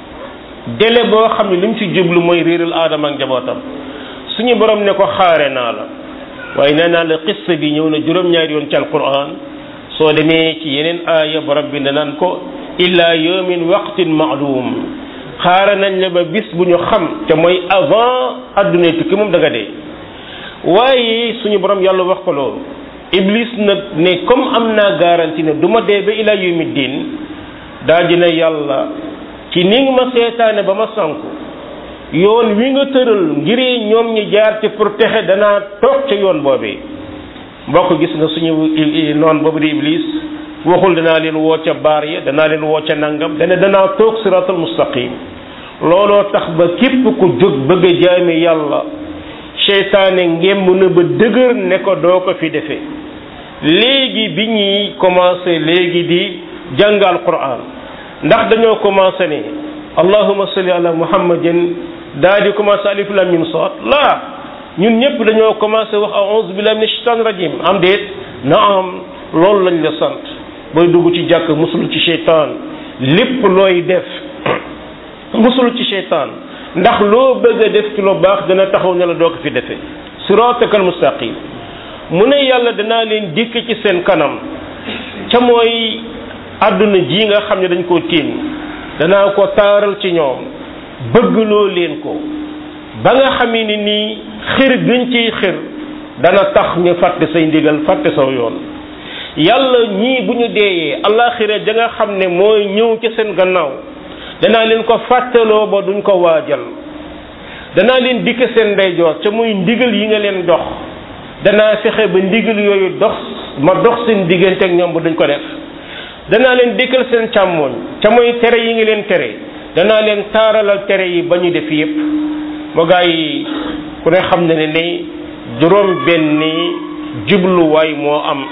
délai boo xam ne li mu ci jublu mooy réeral aadama ak njabootam suñu borom ne ko xaare naa la waaye nee naa la qissa bi ñëw na juróom-ñaari yoon ci alquran soo demee ci yeneen aaya borom bi ne naan ko illa yawmin waqtin ma'lum xaare nañ la ba bis bu ñu xam te mooy avant adduna tukki moom da nga dee waaye suñu borom yàlla wax ko loolu iblis nag ne comme am naa garantie ne du ma dee ba ila yawmi diin daal dina yàlla ci ni nga ma seetaane ba ma sanku yoon wi nga tëral ngir ñoom ñi jaar ci pour texe danaa toog ca yoon boobee mbokk gis nga suñu noon boobu di iblis waxul danaa leen woo ca baar ya danaa leen woo ca nangam dana danaa toog siratal mustaqim looloo tax ba képp ku jóg bëgg a jaami yàlla seytaane ngemb na ba dëgër ne ko doo ko fi defee léegi bi ñuy commencé léegi di jàngal Qur'an ndax dañoo commencé ne allahumma salli ala muhammadin daal di commencé alif lam mim saad laa ñun ñëpp dañoo commencé wax a'udhu billahi minash shaitanir rajim am déet na am loolu lañ la sant booy dugg ci jàkk musul ci seytaan lépp looy def musul ci seytaan ndax loo bëgg a def ci lu baax dana taxaw ne la doo ko fi defee siratakal mustaqim mu ne yàlla danaa leen dikk ci seen kanam ca mooy àdduna ji nga xam ne dañ koo tiim danaa ko taaral ci ñoom bëggloo leen ko ba nga xamee ni nii xir gën ciy xir dana tax ñu fàtte say ndigal fàtte saw yoon yàlla ñii bu ñu deeyee allaxira ja nga xam ne mooy ñëw ci seen gannaaw danaa leen ko fàttaloo ba duñ ko waajal danaa leen dikk seen ndeyjoor ca muy ndigal yi nga leen dox danaa fexe ba ndigal yooyu dox ma dox seen diggante ak ñoom ba duñ ko def danaa leen dikkal seen càmmooñ ca muy tere yi nga leen tere danaa leen taaralal tere yi ba ñu def yépp moo gaa yi ku ne xam ne ne ne juróom benni jubluwaay moo am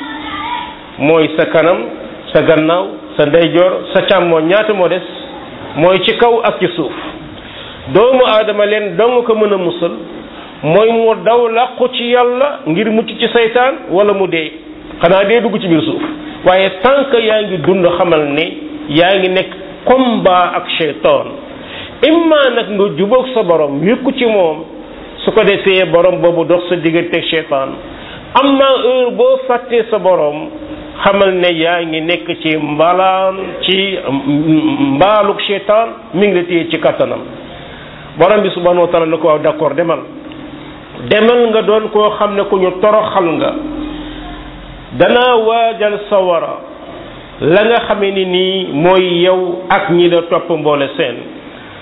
mooy sa kanam sa gannaaw sa ndeyjoor sa càmmooñ ñaata moo des mooy ci kaw ak ci suuf doomu aadama leen dong ko mën a musal mooy mu daw làqu ci yàlla ngir mucc ci saytaan wala mu dee xanaa dee dugg ci biir suuf waaye tant que yaa ngi dund xamal ne yaa ngi nekk combat ak seytaan imma nag nga jubóog sa borom wékku ci moom su ko defee borom boobu dox sa diggante ak seytaan amma heure boo fàttee sa borom xamal ne yaa ngi nekk ci mbalaan ci mbaaluk seytaan mi ngi la téye ci kattanam borom bi subhanahu wa taala na ko waaw d'accord demal demal nga doon koo xam ne ku ñu toroxal nga danaa waajal sawara la nga xamee ni nii mooy yow ak ñi la topp mboole seen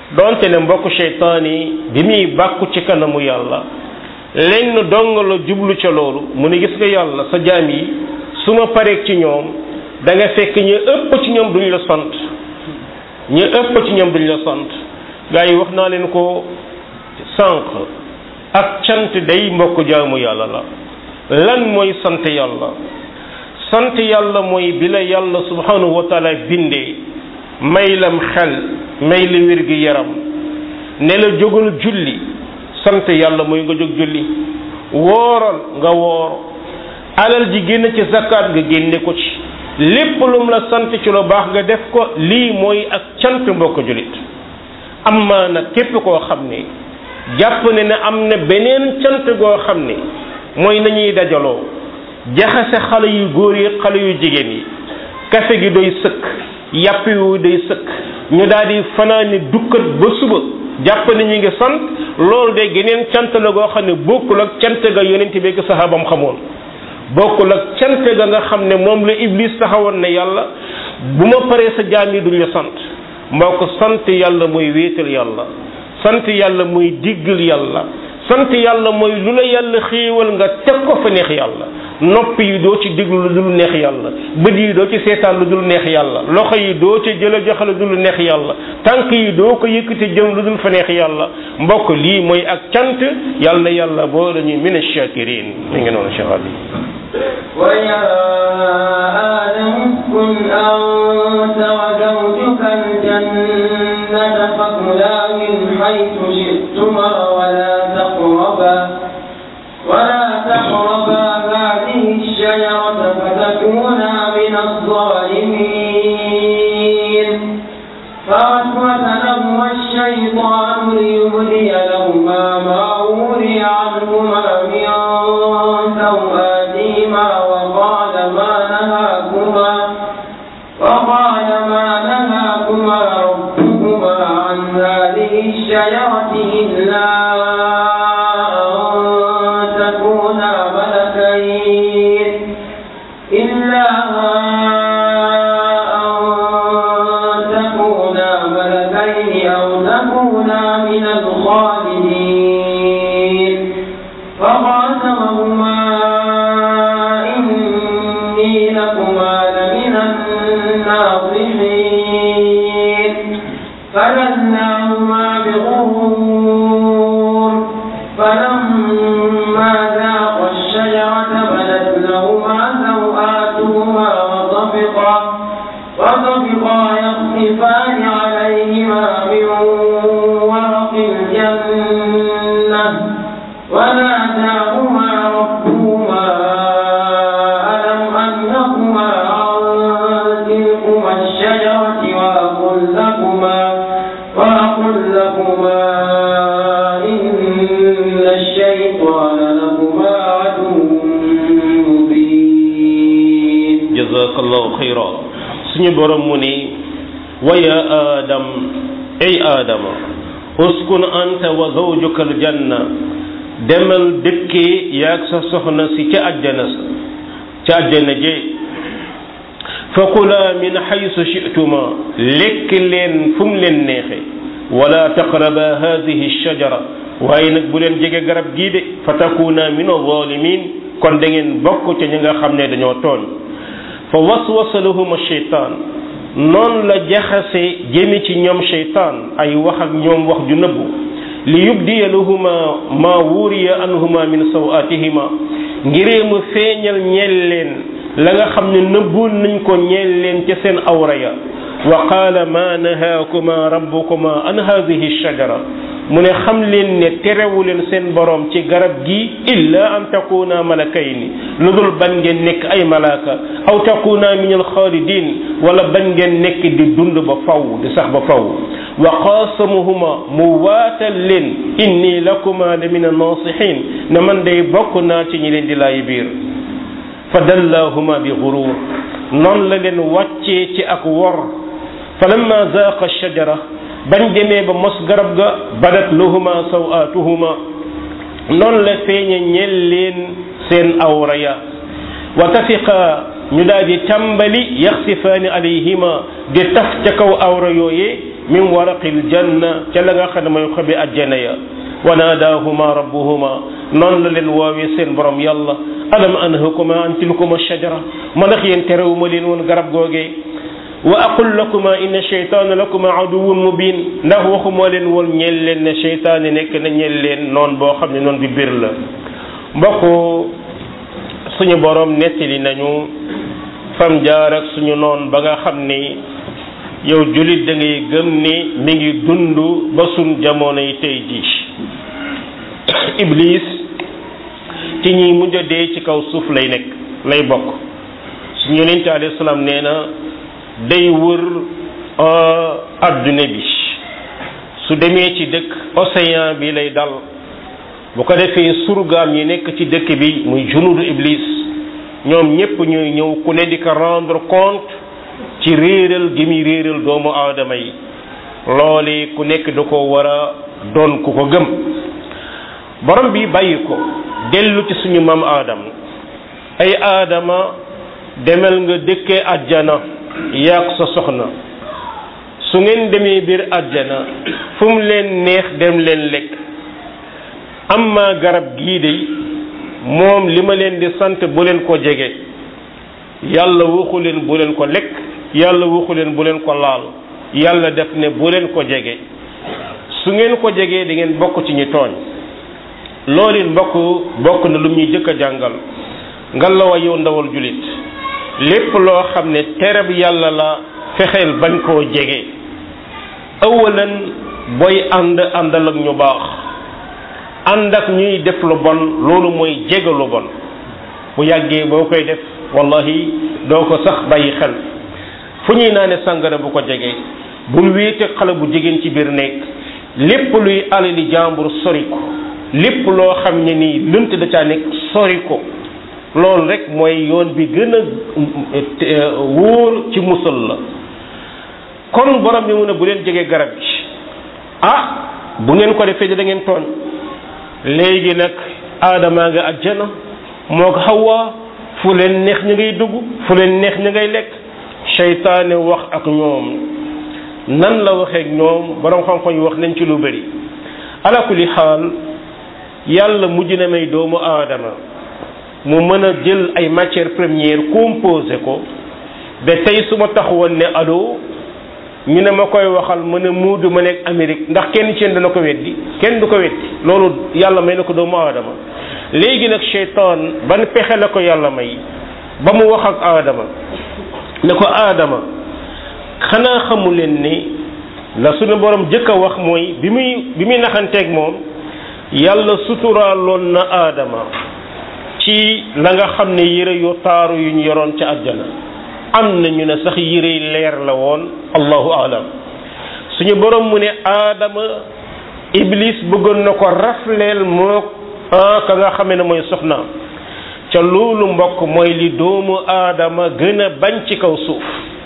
donte ne mbokk seytaan yi bi muy bàkku ci kanamu yàlla lenn dong la jublu ca loolu mu ne gis nga yàlla sa jaam yi su ma pareeg ci ñoom da nga fekk ñu ëpp ci ñoom duñ la sant ñu ëpp ci ñoom duñ la sant gaa yi wax naa leen ko sànq ak cant day mbokk jaamu yàlla la lan mooy sant yàlla sant yàlla mooy bi la yàlla subhanahu wa taala bindee may lam xel may la wér gi yaram ne la jógal julli sant yàlla mooy nga jóg julli wooral nga woor alal ji génn ci zakat nga génne ko ci lépp lum la sant ci lu baax nga def ko lii mooy ak cant mbokk jullit amma nag képp koo xam ne jàpp ne ne am na beneen cant goo xam ne mooy nañuy dajaloo jaxase xale yu góor yi xale yu jigéen yi kafe gi doy sëkk yàpp yu doy sëkk ñu daal di fanaani dukkat ba suba jàpp ne ñu ngi sant loolu de geneen cant la goo xam ne bokkul ak cant ga yonent bi ak sahabam xamoon bokkul ak cant ga nga xam ne moom la iblis taxawoon ne yàlla bu ma paree sa jaam yi duñ la sant moo ko sant yàlla mooy wéetal yàlla sant yàlla mooy diggal yàlla sant yàlla mooy lu la yàlla xéewal nga teg ko fa neex yàlla nopp yi doo ci diglu lu dul neex yàlla bët yi doo ci seetaan lu dul neex yàlla loxo yi doo ci jële joxe lu dul neex yàlla tànk yi doo ko yëkkati jëm lu dul fa neex yàlla mbokk lii mooy ak cant yàlla yàlla boo lañuy min ash-shakirin mi ngi noonu cheikh ali wa ya adam kun anta wa zawjuka al-jannata fakula min haythu shi'tuma wa la taqraba wa la taqraba الشجرة فتكونا من الظالمين فوسوس لهما الشيطان ليبدي لهما ما وري عنهما من سوآتهما وقال ما نهاكما وقال ما نهاكما ربكما عن هذه الشجرة إلا إلا أن تكونا ملكين أو تكونا من الخالدين فقاسمهما إني لكما لمن الناصحين فدلاهما بغرور فلما ذاقا الشجرة بدت لهما وطفقا يخصفان عليهما من ورق الجنة وناداهما ربهما ألم أنهكما عن تلكما الشجرة وأقل لكما وأقل لكما إن الشيطان لكما عدو مبين جزاك الله خيرا suñu borom mu ni wa ya adam ay adama uskun anta wa zawjuka aljanna demal dëkkee yaag sa soxna si ca àjjana sa ca àjjana je fa kula min haysu shi'tuma lekk leen fu mu leen neexe wala taqraba hadhihi ash-shajara waaye nag bu leen jege garab gii de fa takuna min az-zalimin kon da ngeen bokk ca ñi nga xam ne dañoo tooñ fa waswasa lahum ash-shaytaan noonu la jaxase jëmi ci ñoom shaytaan ay wax ak ñoom wax ju nëbbu li yubdiya lahuma ma wuriya anhuma min sawatihima ngiree mu feeñal ñeel leen la nga xam ne nëbbuun nañ ko ñeel leen ca seen awra ya wa qaala ma nahaakuma rabbukuma an hadhihi ash-shajara mu ne xam leen ne terewu leen seen borom ci garab gi illa an takuna malakayni lu dul ban ngeen nekk ay malaaka aw takuna min alxaalidin wala ban ngeen nekk di dund ba faw di sax ba faw wa qasamuhuma mu waatal leen inni lakuma la min annasihin ne man day bokk naa ci ñi leen di laay biir fa dallahuma bi gurur noonu la leen wàccee ci ak wor falamma zaaqa ash-shajara bañ demee ba mos garab ga badat lahuma sawatuhuma noonu la feeñe ñel leen seen awra ya wa tafiqa ñu daal di tàmbali yaxsifaani alayhima di taf ca kaw awra yooyee min waraqil janna ca la nga xam ne mooy xobi ajjana ya wa naadaahuma rabbuhuma noonu la leen woowee seen borom yàlla alam anhakuma an tilkuma shajara ma ndax yéen terewuma leen woon garab googee wa aqul lakuma inna sheytaana lakuma aduwwun mubin ndax waxuma leen woon ñeel leen ne sheytaane nekk na ñeel leen noon boo xam ne noon bi bir la mbokk suñu borom nettali nañu fam jaar ak suñu noon ba nga xam ni yow julit da ngay gëm ni mi ngi dund ba suñ jamono yi tey ji iblis ci ñi mujj a dee ci kaw suuf lay nekk lay bokk suñu yonente alayhi salaam nee na day wër adduna bi su demee ci dëkk océan bi lay dal bu ko defee surgaam yi nekk ci dëkk bi muy junudu iblis ñoom ñépp ñuy ñëw ku ne di ko rendre compte ci réeral gi muy réeral doomu aadama yi loole ku nekk da ko war a doon ku ko gëm borom bi bàyyi ko dellu ci suñu maam aadam ay aadama demal nga dëkkee àjjana yaag sa soxna su ngeen demee biir àjjana fu mu leen neex dem leen lekk amma garab gii de moom li ma leen di sant bu leen ko jege yàlla waxu leen bu leen ko lekk yàlla waxu leen bu leen ko laal yàlla def ne bu leen ko jege su ngeen ko jegee da ngeen bokk ci ñi tooñ loolu mbokk bokk na lu ñuy jëkk a jàngal nga la wa yow ndawal julit lépp loo xam ne tereb yàlla la fexeel bañ koo jege awalan booy ànd àndal ak ñu baax ànd ak ñuy def lu bon loolu mooy jege lu bon bu yàggee boo koy def wallahi doo ko sax bàyyi xel fu ñuy naane sàngara bu ko jege bul wéete xale bu jigéen ci biir nekk lépp luy alali jàmbur sori ko lépp loo xam ne nii lënt da caa nekk sori ko loolu rek mooy yoon bi gën a wóor ci musal la kon borom bi mu ne bu leen jege garab gi ah bu ngeen ko defee da ngeen tooñ léegi nag aadamaa nga àjjana moo ko Hawa fu leen neex ñu ngay dugg fu leen neex ñu ngay lekk seytaane wax ak ñoom nan la waxee ak ñoom borom xam-xam yi wax nañ ci lu bëri ala kulli xaal yàlla mujj na may doomu aadama mu mën a jël ay matières premières composé ko ba tey su ma taxawoon ne allo ñu ne ma koy waxal mu ne muudu ma nekk Amérique ndax kenn ci yéen dana ko weddi kenn du ko weddi loolu yàlla may na ko doomu aadama léegi nag seytaan ban pexe la ko yàlla may ba mu wax ak aadama ne ko aadama xanaa xamu leen ni la suñu borom jëkk a wax mooy bi muy bi muy naxanteeg moom yàlla suturaaloon na aadama ci la nga xam ne yére yu taaru yu ñu yoroon ca àjjana am na ñu ne sax yére yi leer la woon allahu alam suñu borom mu ne aadama iblis bëggoon na ko rafleel moo ka nga xamee ne mooy soxnaam ca loolu mbokk mooy li doomu aadama gën a bañ ci kaw suuf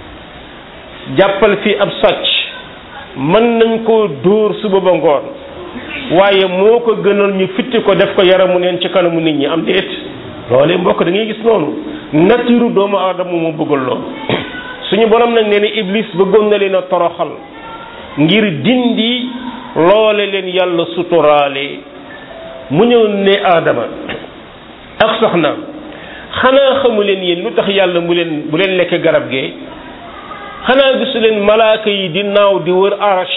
jàppal fi ab sàcc mën nañ koo dóor suba ba ngoon waaye moo ko gënal ñu fitti ko def ko yaramu neen ci kanamu nit ñi am déet loolee mbokk da ngay gis noonu natiru doomu aadama mu bëggul loolu suñu borom nag nee na iblis bëggoon na leen a toroxal ngir dindi loole leen yàlla suturaale mu ñëw ne aadama ak soxnaam xanaa xamu leen yéen lu tax yàlla mu leen bu leen lekk garab gee xanaa gisu leen malaaka yi di naaw di wër arash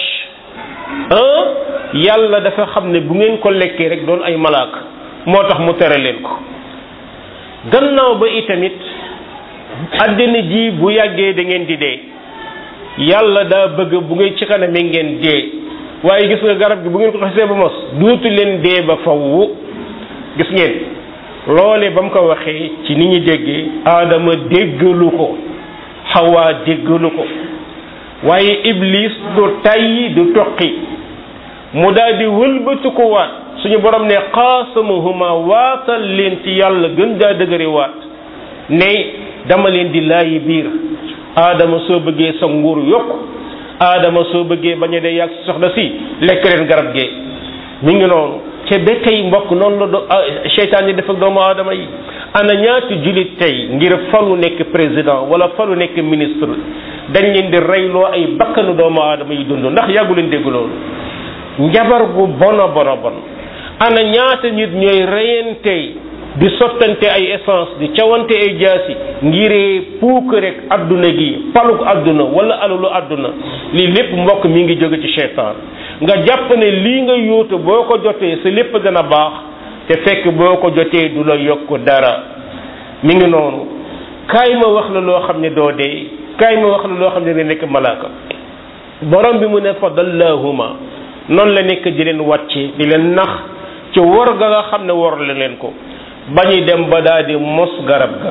ah yàlla dafa xam ne bu ngeen ko lekkee rek doon ay malaaka moo tax mu tere leen ko gannaaw ba itamit àddina ji bu yàggee da ngeen di dee yàlla daa bëgg bu ngay ci kaname ngeen dee waaye gis nga garab gi bu ngeen ko xasee ba mos duutu leen dee ba faww gis ngeen loole ba mu ko waxee ci ni ñu déggee aadama déggalu ko Hawa déggalu ko waaye iblis du tayyi du toqi mu daal di wëlbatu ko waat suñu borom ne qaasamahuma waatal leen ci yàlla gën daa dëgëri waat ne dama leen di laayi biir aadama soo bëggee sa nguur yokk aadama soo bëggee bañ a dee yàgg soxna si lekk leen garab gee mi ngi noonu te ba tey mbokk noonu la do seytaan yi def ak doomu aadama yi ana ñaati julit tey ngir falu nekk président wala falu nekk ministre dañ leen di reyloo ay bakkanu doomu aadama yi dund ndax yàggu leen dégg loolu njabar gu bona bona bon ana ñaata nit ñooy reyante di sottante ay essence di cawante ay jaasi ngiree puuk rek adduna gi paluk adduna wala alalu adduna lii lépp mbokk mi ngi jóge ci seytaan nga jàpp ne lii nga yóotu boo ko jotee sa lépp dana baax te fekk boo ko jotee du la yokk dara mi ngi noonu kaay ma wax la loo xam ne doo dee kaay ma wax la loo xam ne ne nekk malaaka borom bi mu ne fa dallahuma noonu la nekk di leen wàcce di leen nax ci wor ga nga xam ne wor la leen ko bañuy dem ba daal di mos garab ga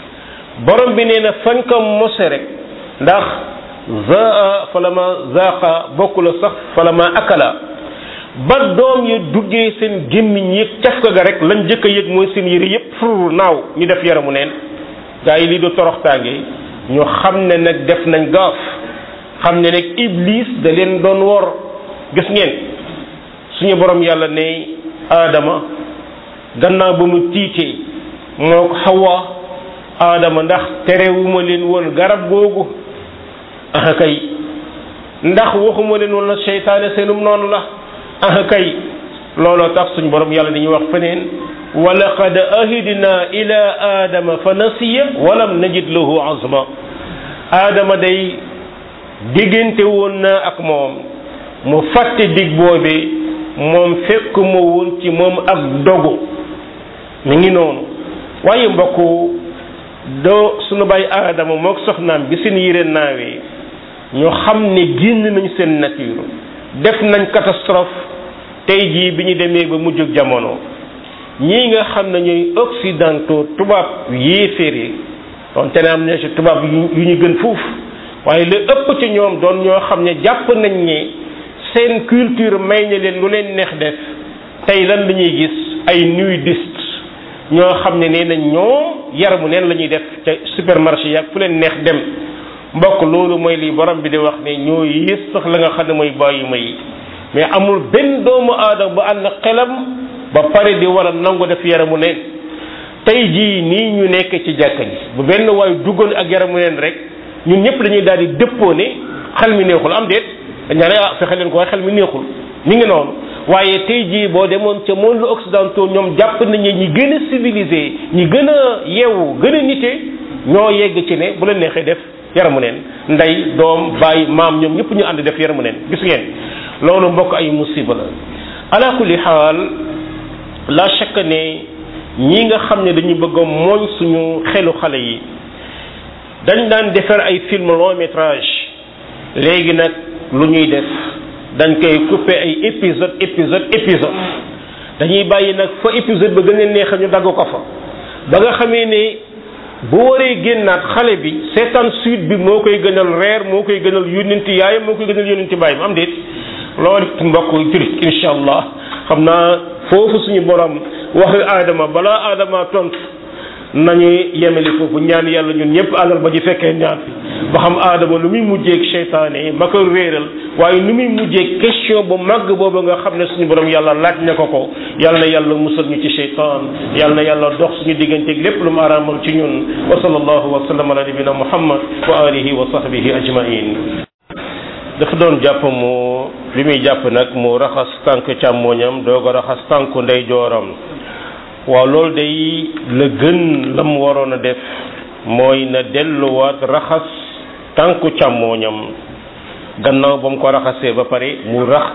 borom bi nee na fañ ko mose rek ndax zaa falama zaaqa bokku la sax falama akala ba doom yi duggee seen gémmiñ yi caf ko ga rek lañ njëkk a yëg mooy seen yëre yëpp fur naaw ñu def yaramu neen gaa yi lii du toroxtaange ñu xam ne nag def nañ gaaf xam ne nag iblis da leen doon wor gis ngeen suñu borom yàlla ne Adama gannaaw ba mu tiitee moo ko Hawa Adama ndax terewuma leen woon garab googu ah kay ndax waxuma leen woon la seytaane seenum noonu la ah kay looloo tax suñu borom yàlla dañuy wax feneen wa laqad ahidna ila adama fa nasiya walam najid lahu azma Adama day diggante woon na ak moom mu fàtte dig boobee moom fekk ma woon ci moom ak dogu mi ngi noonu waaye mbokk doo suñu bàyyi Adama mook soxnaam bi seen yére naawee ñu xam ne génn nañ seen nature def nañ catastrophe tey jii bi ñu demee ba mujjug jamono ñii nga xam ne ñooy occidentaux tubaab yéeféer yi doon te ne am na ci tubaab yu ñu gën fuuf waaye li ëpp ci ñoom doon ñoo xam ne jàpp nañ ne seen culture may na leen lu leen neex def tey lan la ñuy gis ay nudistes ñoo xam ne nee nañ ñoo yaramu neen la ñuy def ca supermarché yaag fu leen neex dem mbokk loolu mooy lii borom bi di wax ne ñoo yées sax la nga xam ne mooy bàyyi ma yi mais amul benn doomu aadama bu ànd xelam ba pare di war a nangu def yaramu neen tey jii nii ñu nekk ci jàkka ji bu benn waaye duggoon ak yaramu neen rek ñun ñëpp dañuy daal di dëppoo ne xel mi neexul am déet dañ ne ah fexe leen ko waaye xel mi neexul mi ngi noonu waaye tey jii boo demoon ca monde occidentaux ñoom jàpp nañu ñi gën a civilisé ñi gën a yeewu gën a nite ñoo yegg ci ne bu leen neexee def yaramu neen ndey doom baay maam ñoom ñëpp ñu ànd def yaramu neen gis ngeen loolu mbokk ay musiba la ala kulli xaal la chaque ne ñi nga xam ne dañu bëgg a mooñ suñu xelu xale yi dañ daan defar ay film long métrage léegi nag lu ñuy def dañ koy couper ay épisode épisode épisode dañuy bàyyi nag fa épisode ba gën a neex ñu dagg ko fa ba nga xamee ne bu waree génnaat xale bi seetaan suite bi moo koy gënal reer moo koy gënal yónnenti yaayam moo koy gënal yónnenti baayam am déet loolu mbokk jurit insha allah xam naa foofu suñu borom waxi aadama balaa aadama tontu nañu yemeli foofu ñaan yàlla ñun ñëpp àllal ba ji fekkee ñaan fi ba xam aadama lu muy mujjeeg seytaane ma ko réeral waaye lu muy mujjeeg question bu màgg boobu nga xam ne suñu borom yàlla laaj ne ko ko yàlla na yàlla musal ñu ci seytaan yàlla na yàlla dox suñu digganteeg lépp lu mu araamal ci ñun wa sallallahu wa sallam ala nabina muhammad wa alihi wa sahbihi ajmain dafa doon jàpp mu li muy jàpp nag mu raxas tànk càmmooñam doog a raxas tànku ndeyjooram waaw loolu day la gën la mu waroon a def mooy na delluwaat raxas tànku càmmooñam gannaaw ba mu ko raxasee ba pare mu rax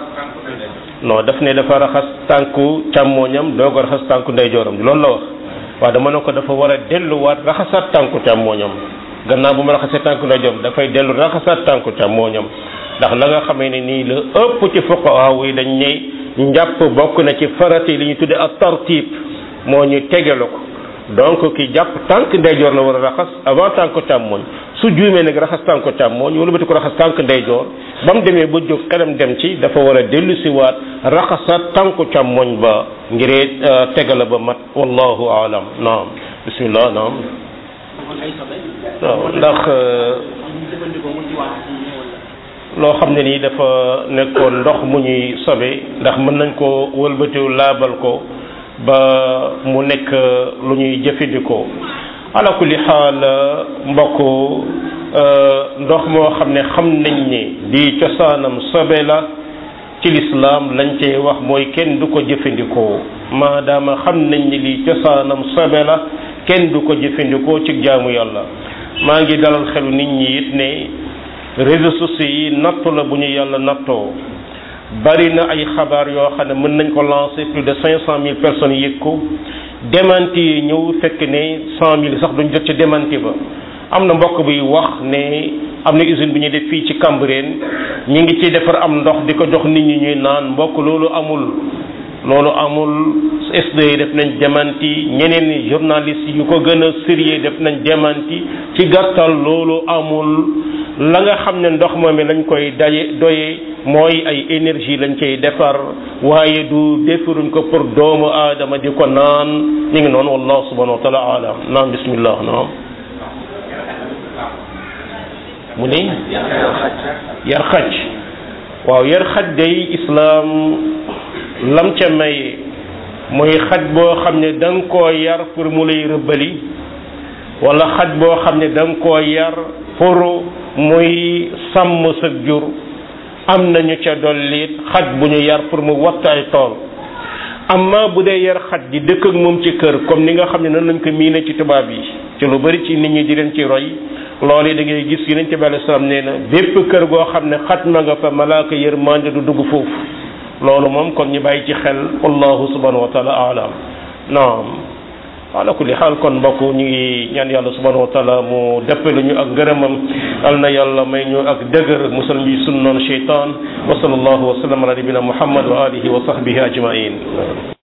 non daf ne dafa raxas tànku càmmooñam doog a raxas tànku ndeyjooram loolu la wax waaw dama ne ko dafa war a delluwaat raxasaat tànku càmmooñam gannaaw bu mu raxasee tànku ndeyjooram dafay dellu raxasaat tànku càmmooñam ndax la nga xamee ne nii la ëpp ci fuqaha yi dañ ne njàpp bokk na ci farati li ñu tudde ak tartib moo ñu tegelu ko donc ki jàpp tànk ndeyjoor la war a raxas avant tànk càmmooñ su juumee nag raxas tànk càmmooñ wala bati ko raxas tànk ndeyjoor ba mu demee ba jóg xelam dem ci dafa war a dellu si waat raxasaat tànk càmmooñ ba ngiree tegala ba mat wallahu alam naam bismillah naam waaw ndax loo xam ne nii dafa nekkoon ndox mu ñuy sobe ndax mën nañ ko wëlbatiw laabal ko ba mu nekk lu ñuy jëfandikoo ala kulli xaal mbokk ndox moo xam ne xam nañ ne di cosaanam sobe la ci lislaam lañ cey wax mooy kenn du ko jëfandikoo maadaama xam nañ ne lii cosaanam sobe la kenn du ko jëfandikoo ci jaamu yàlla maa ngi dalal xelu nit ñi it ne réseaux sociaux yi nattu la bu ñu yàlla nattoo bari na ay xabaar yoo xam ne mën nañ ko lancer plus de cinq cent mille personnes yëg ko démenti yi ñëw fekk ne cent mille sax duñ jot ci démenti ba am na mbokk buy wax ne am na usine bi ñuy def fii ci Cambérène ñi ngi ciy defar am ndox di ko jox nit ñi ñuy naan mbokk loolu amul loolu amul S D yi def nañ démenti ñeneen ni journalistes yu ko gën a sérieux def nañ démenti ci gàttal loolu amul la nga xam ne ndox moom mi lañ koy daje doye mooy ay énergie lañ koy defar waaye du defaruñ ko pour doomu aadama di ko naan ñu ngi noonu wallahu subhanahu wa taala alam naam bismillah naam mu ne yar xaj waaw yar xaj day islaam lam ca may mooy xaj boo xam ne da nga koo yar pour mu lay rëbbali wala xaj boo xam ne da nga koo yar pour muy sàmm sa jur am nañu ca dollit xaj bu ñu yar pour mu watt ay tool amma bu dee yar xaj di dëkk ak moom ci kër comme ni nga xam ne noonu lañ ko miine ci tubaab yi ci lu bari ci nit ñi di leen ci roy loolu yi da ngay gis Yonent bi alayhi salaam nee na bépp kër goo xam ne xaj ma nga fa malaaka yërmande du dugg foofu loolu moom kon ñu bàyyi ci xel wallahu subhanahu wa taala alam naam ala kulli xaal kon mbokk ñu ngi ñaan yàlla subhanahu wa taala mu dëppale ñu ak ngërëmam al na yàlla may ñu ak dëgër musal ñu sunnoon sheytaan wa sallallahu wa sallam ala nabina muhammad wa alihi wa sahbihi ajmain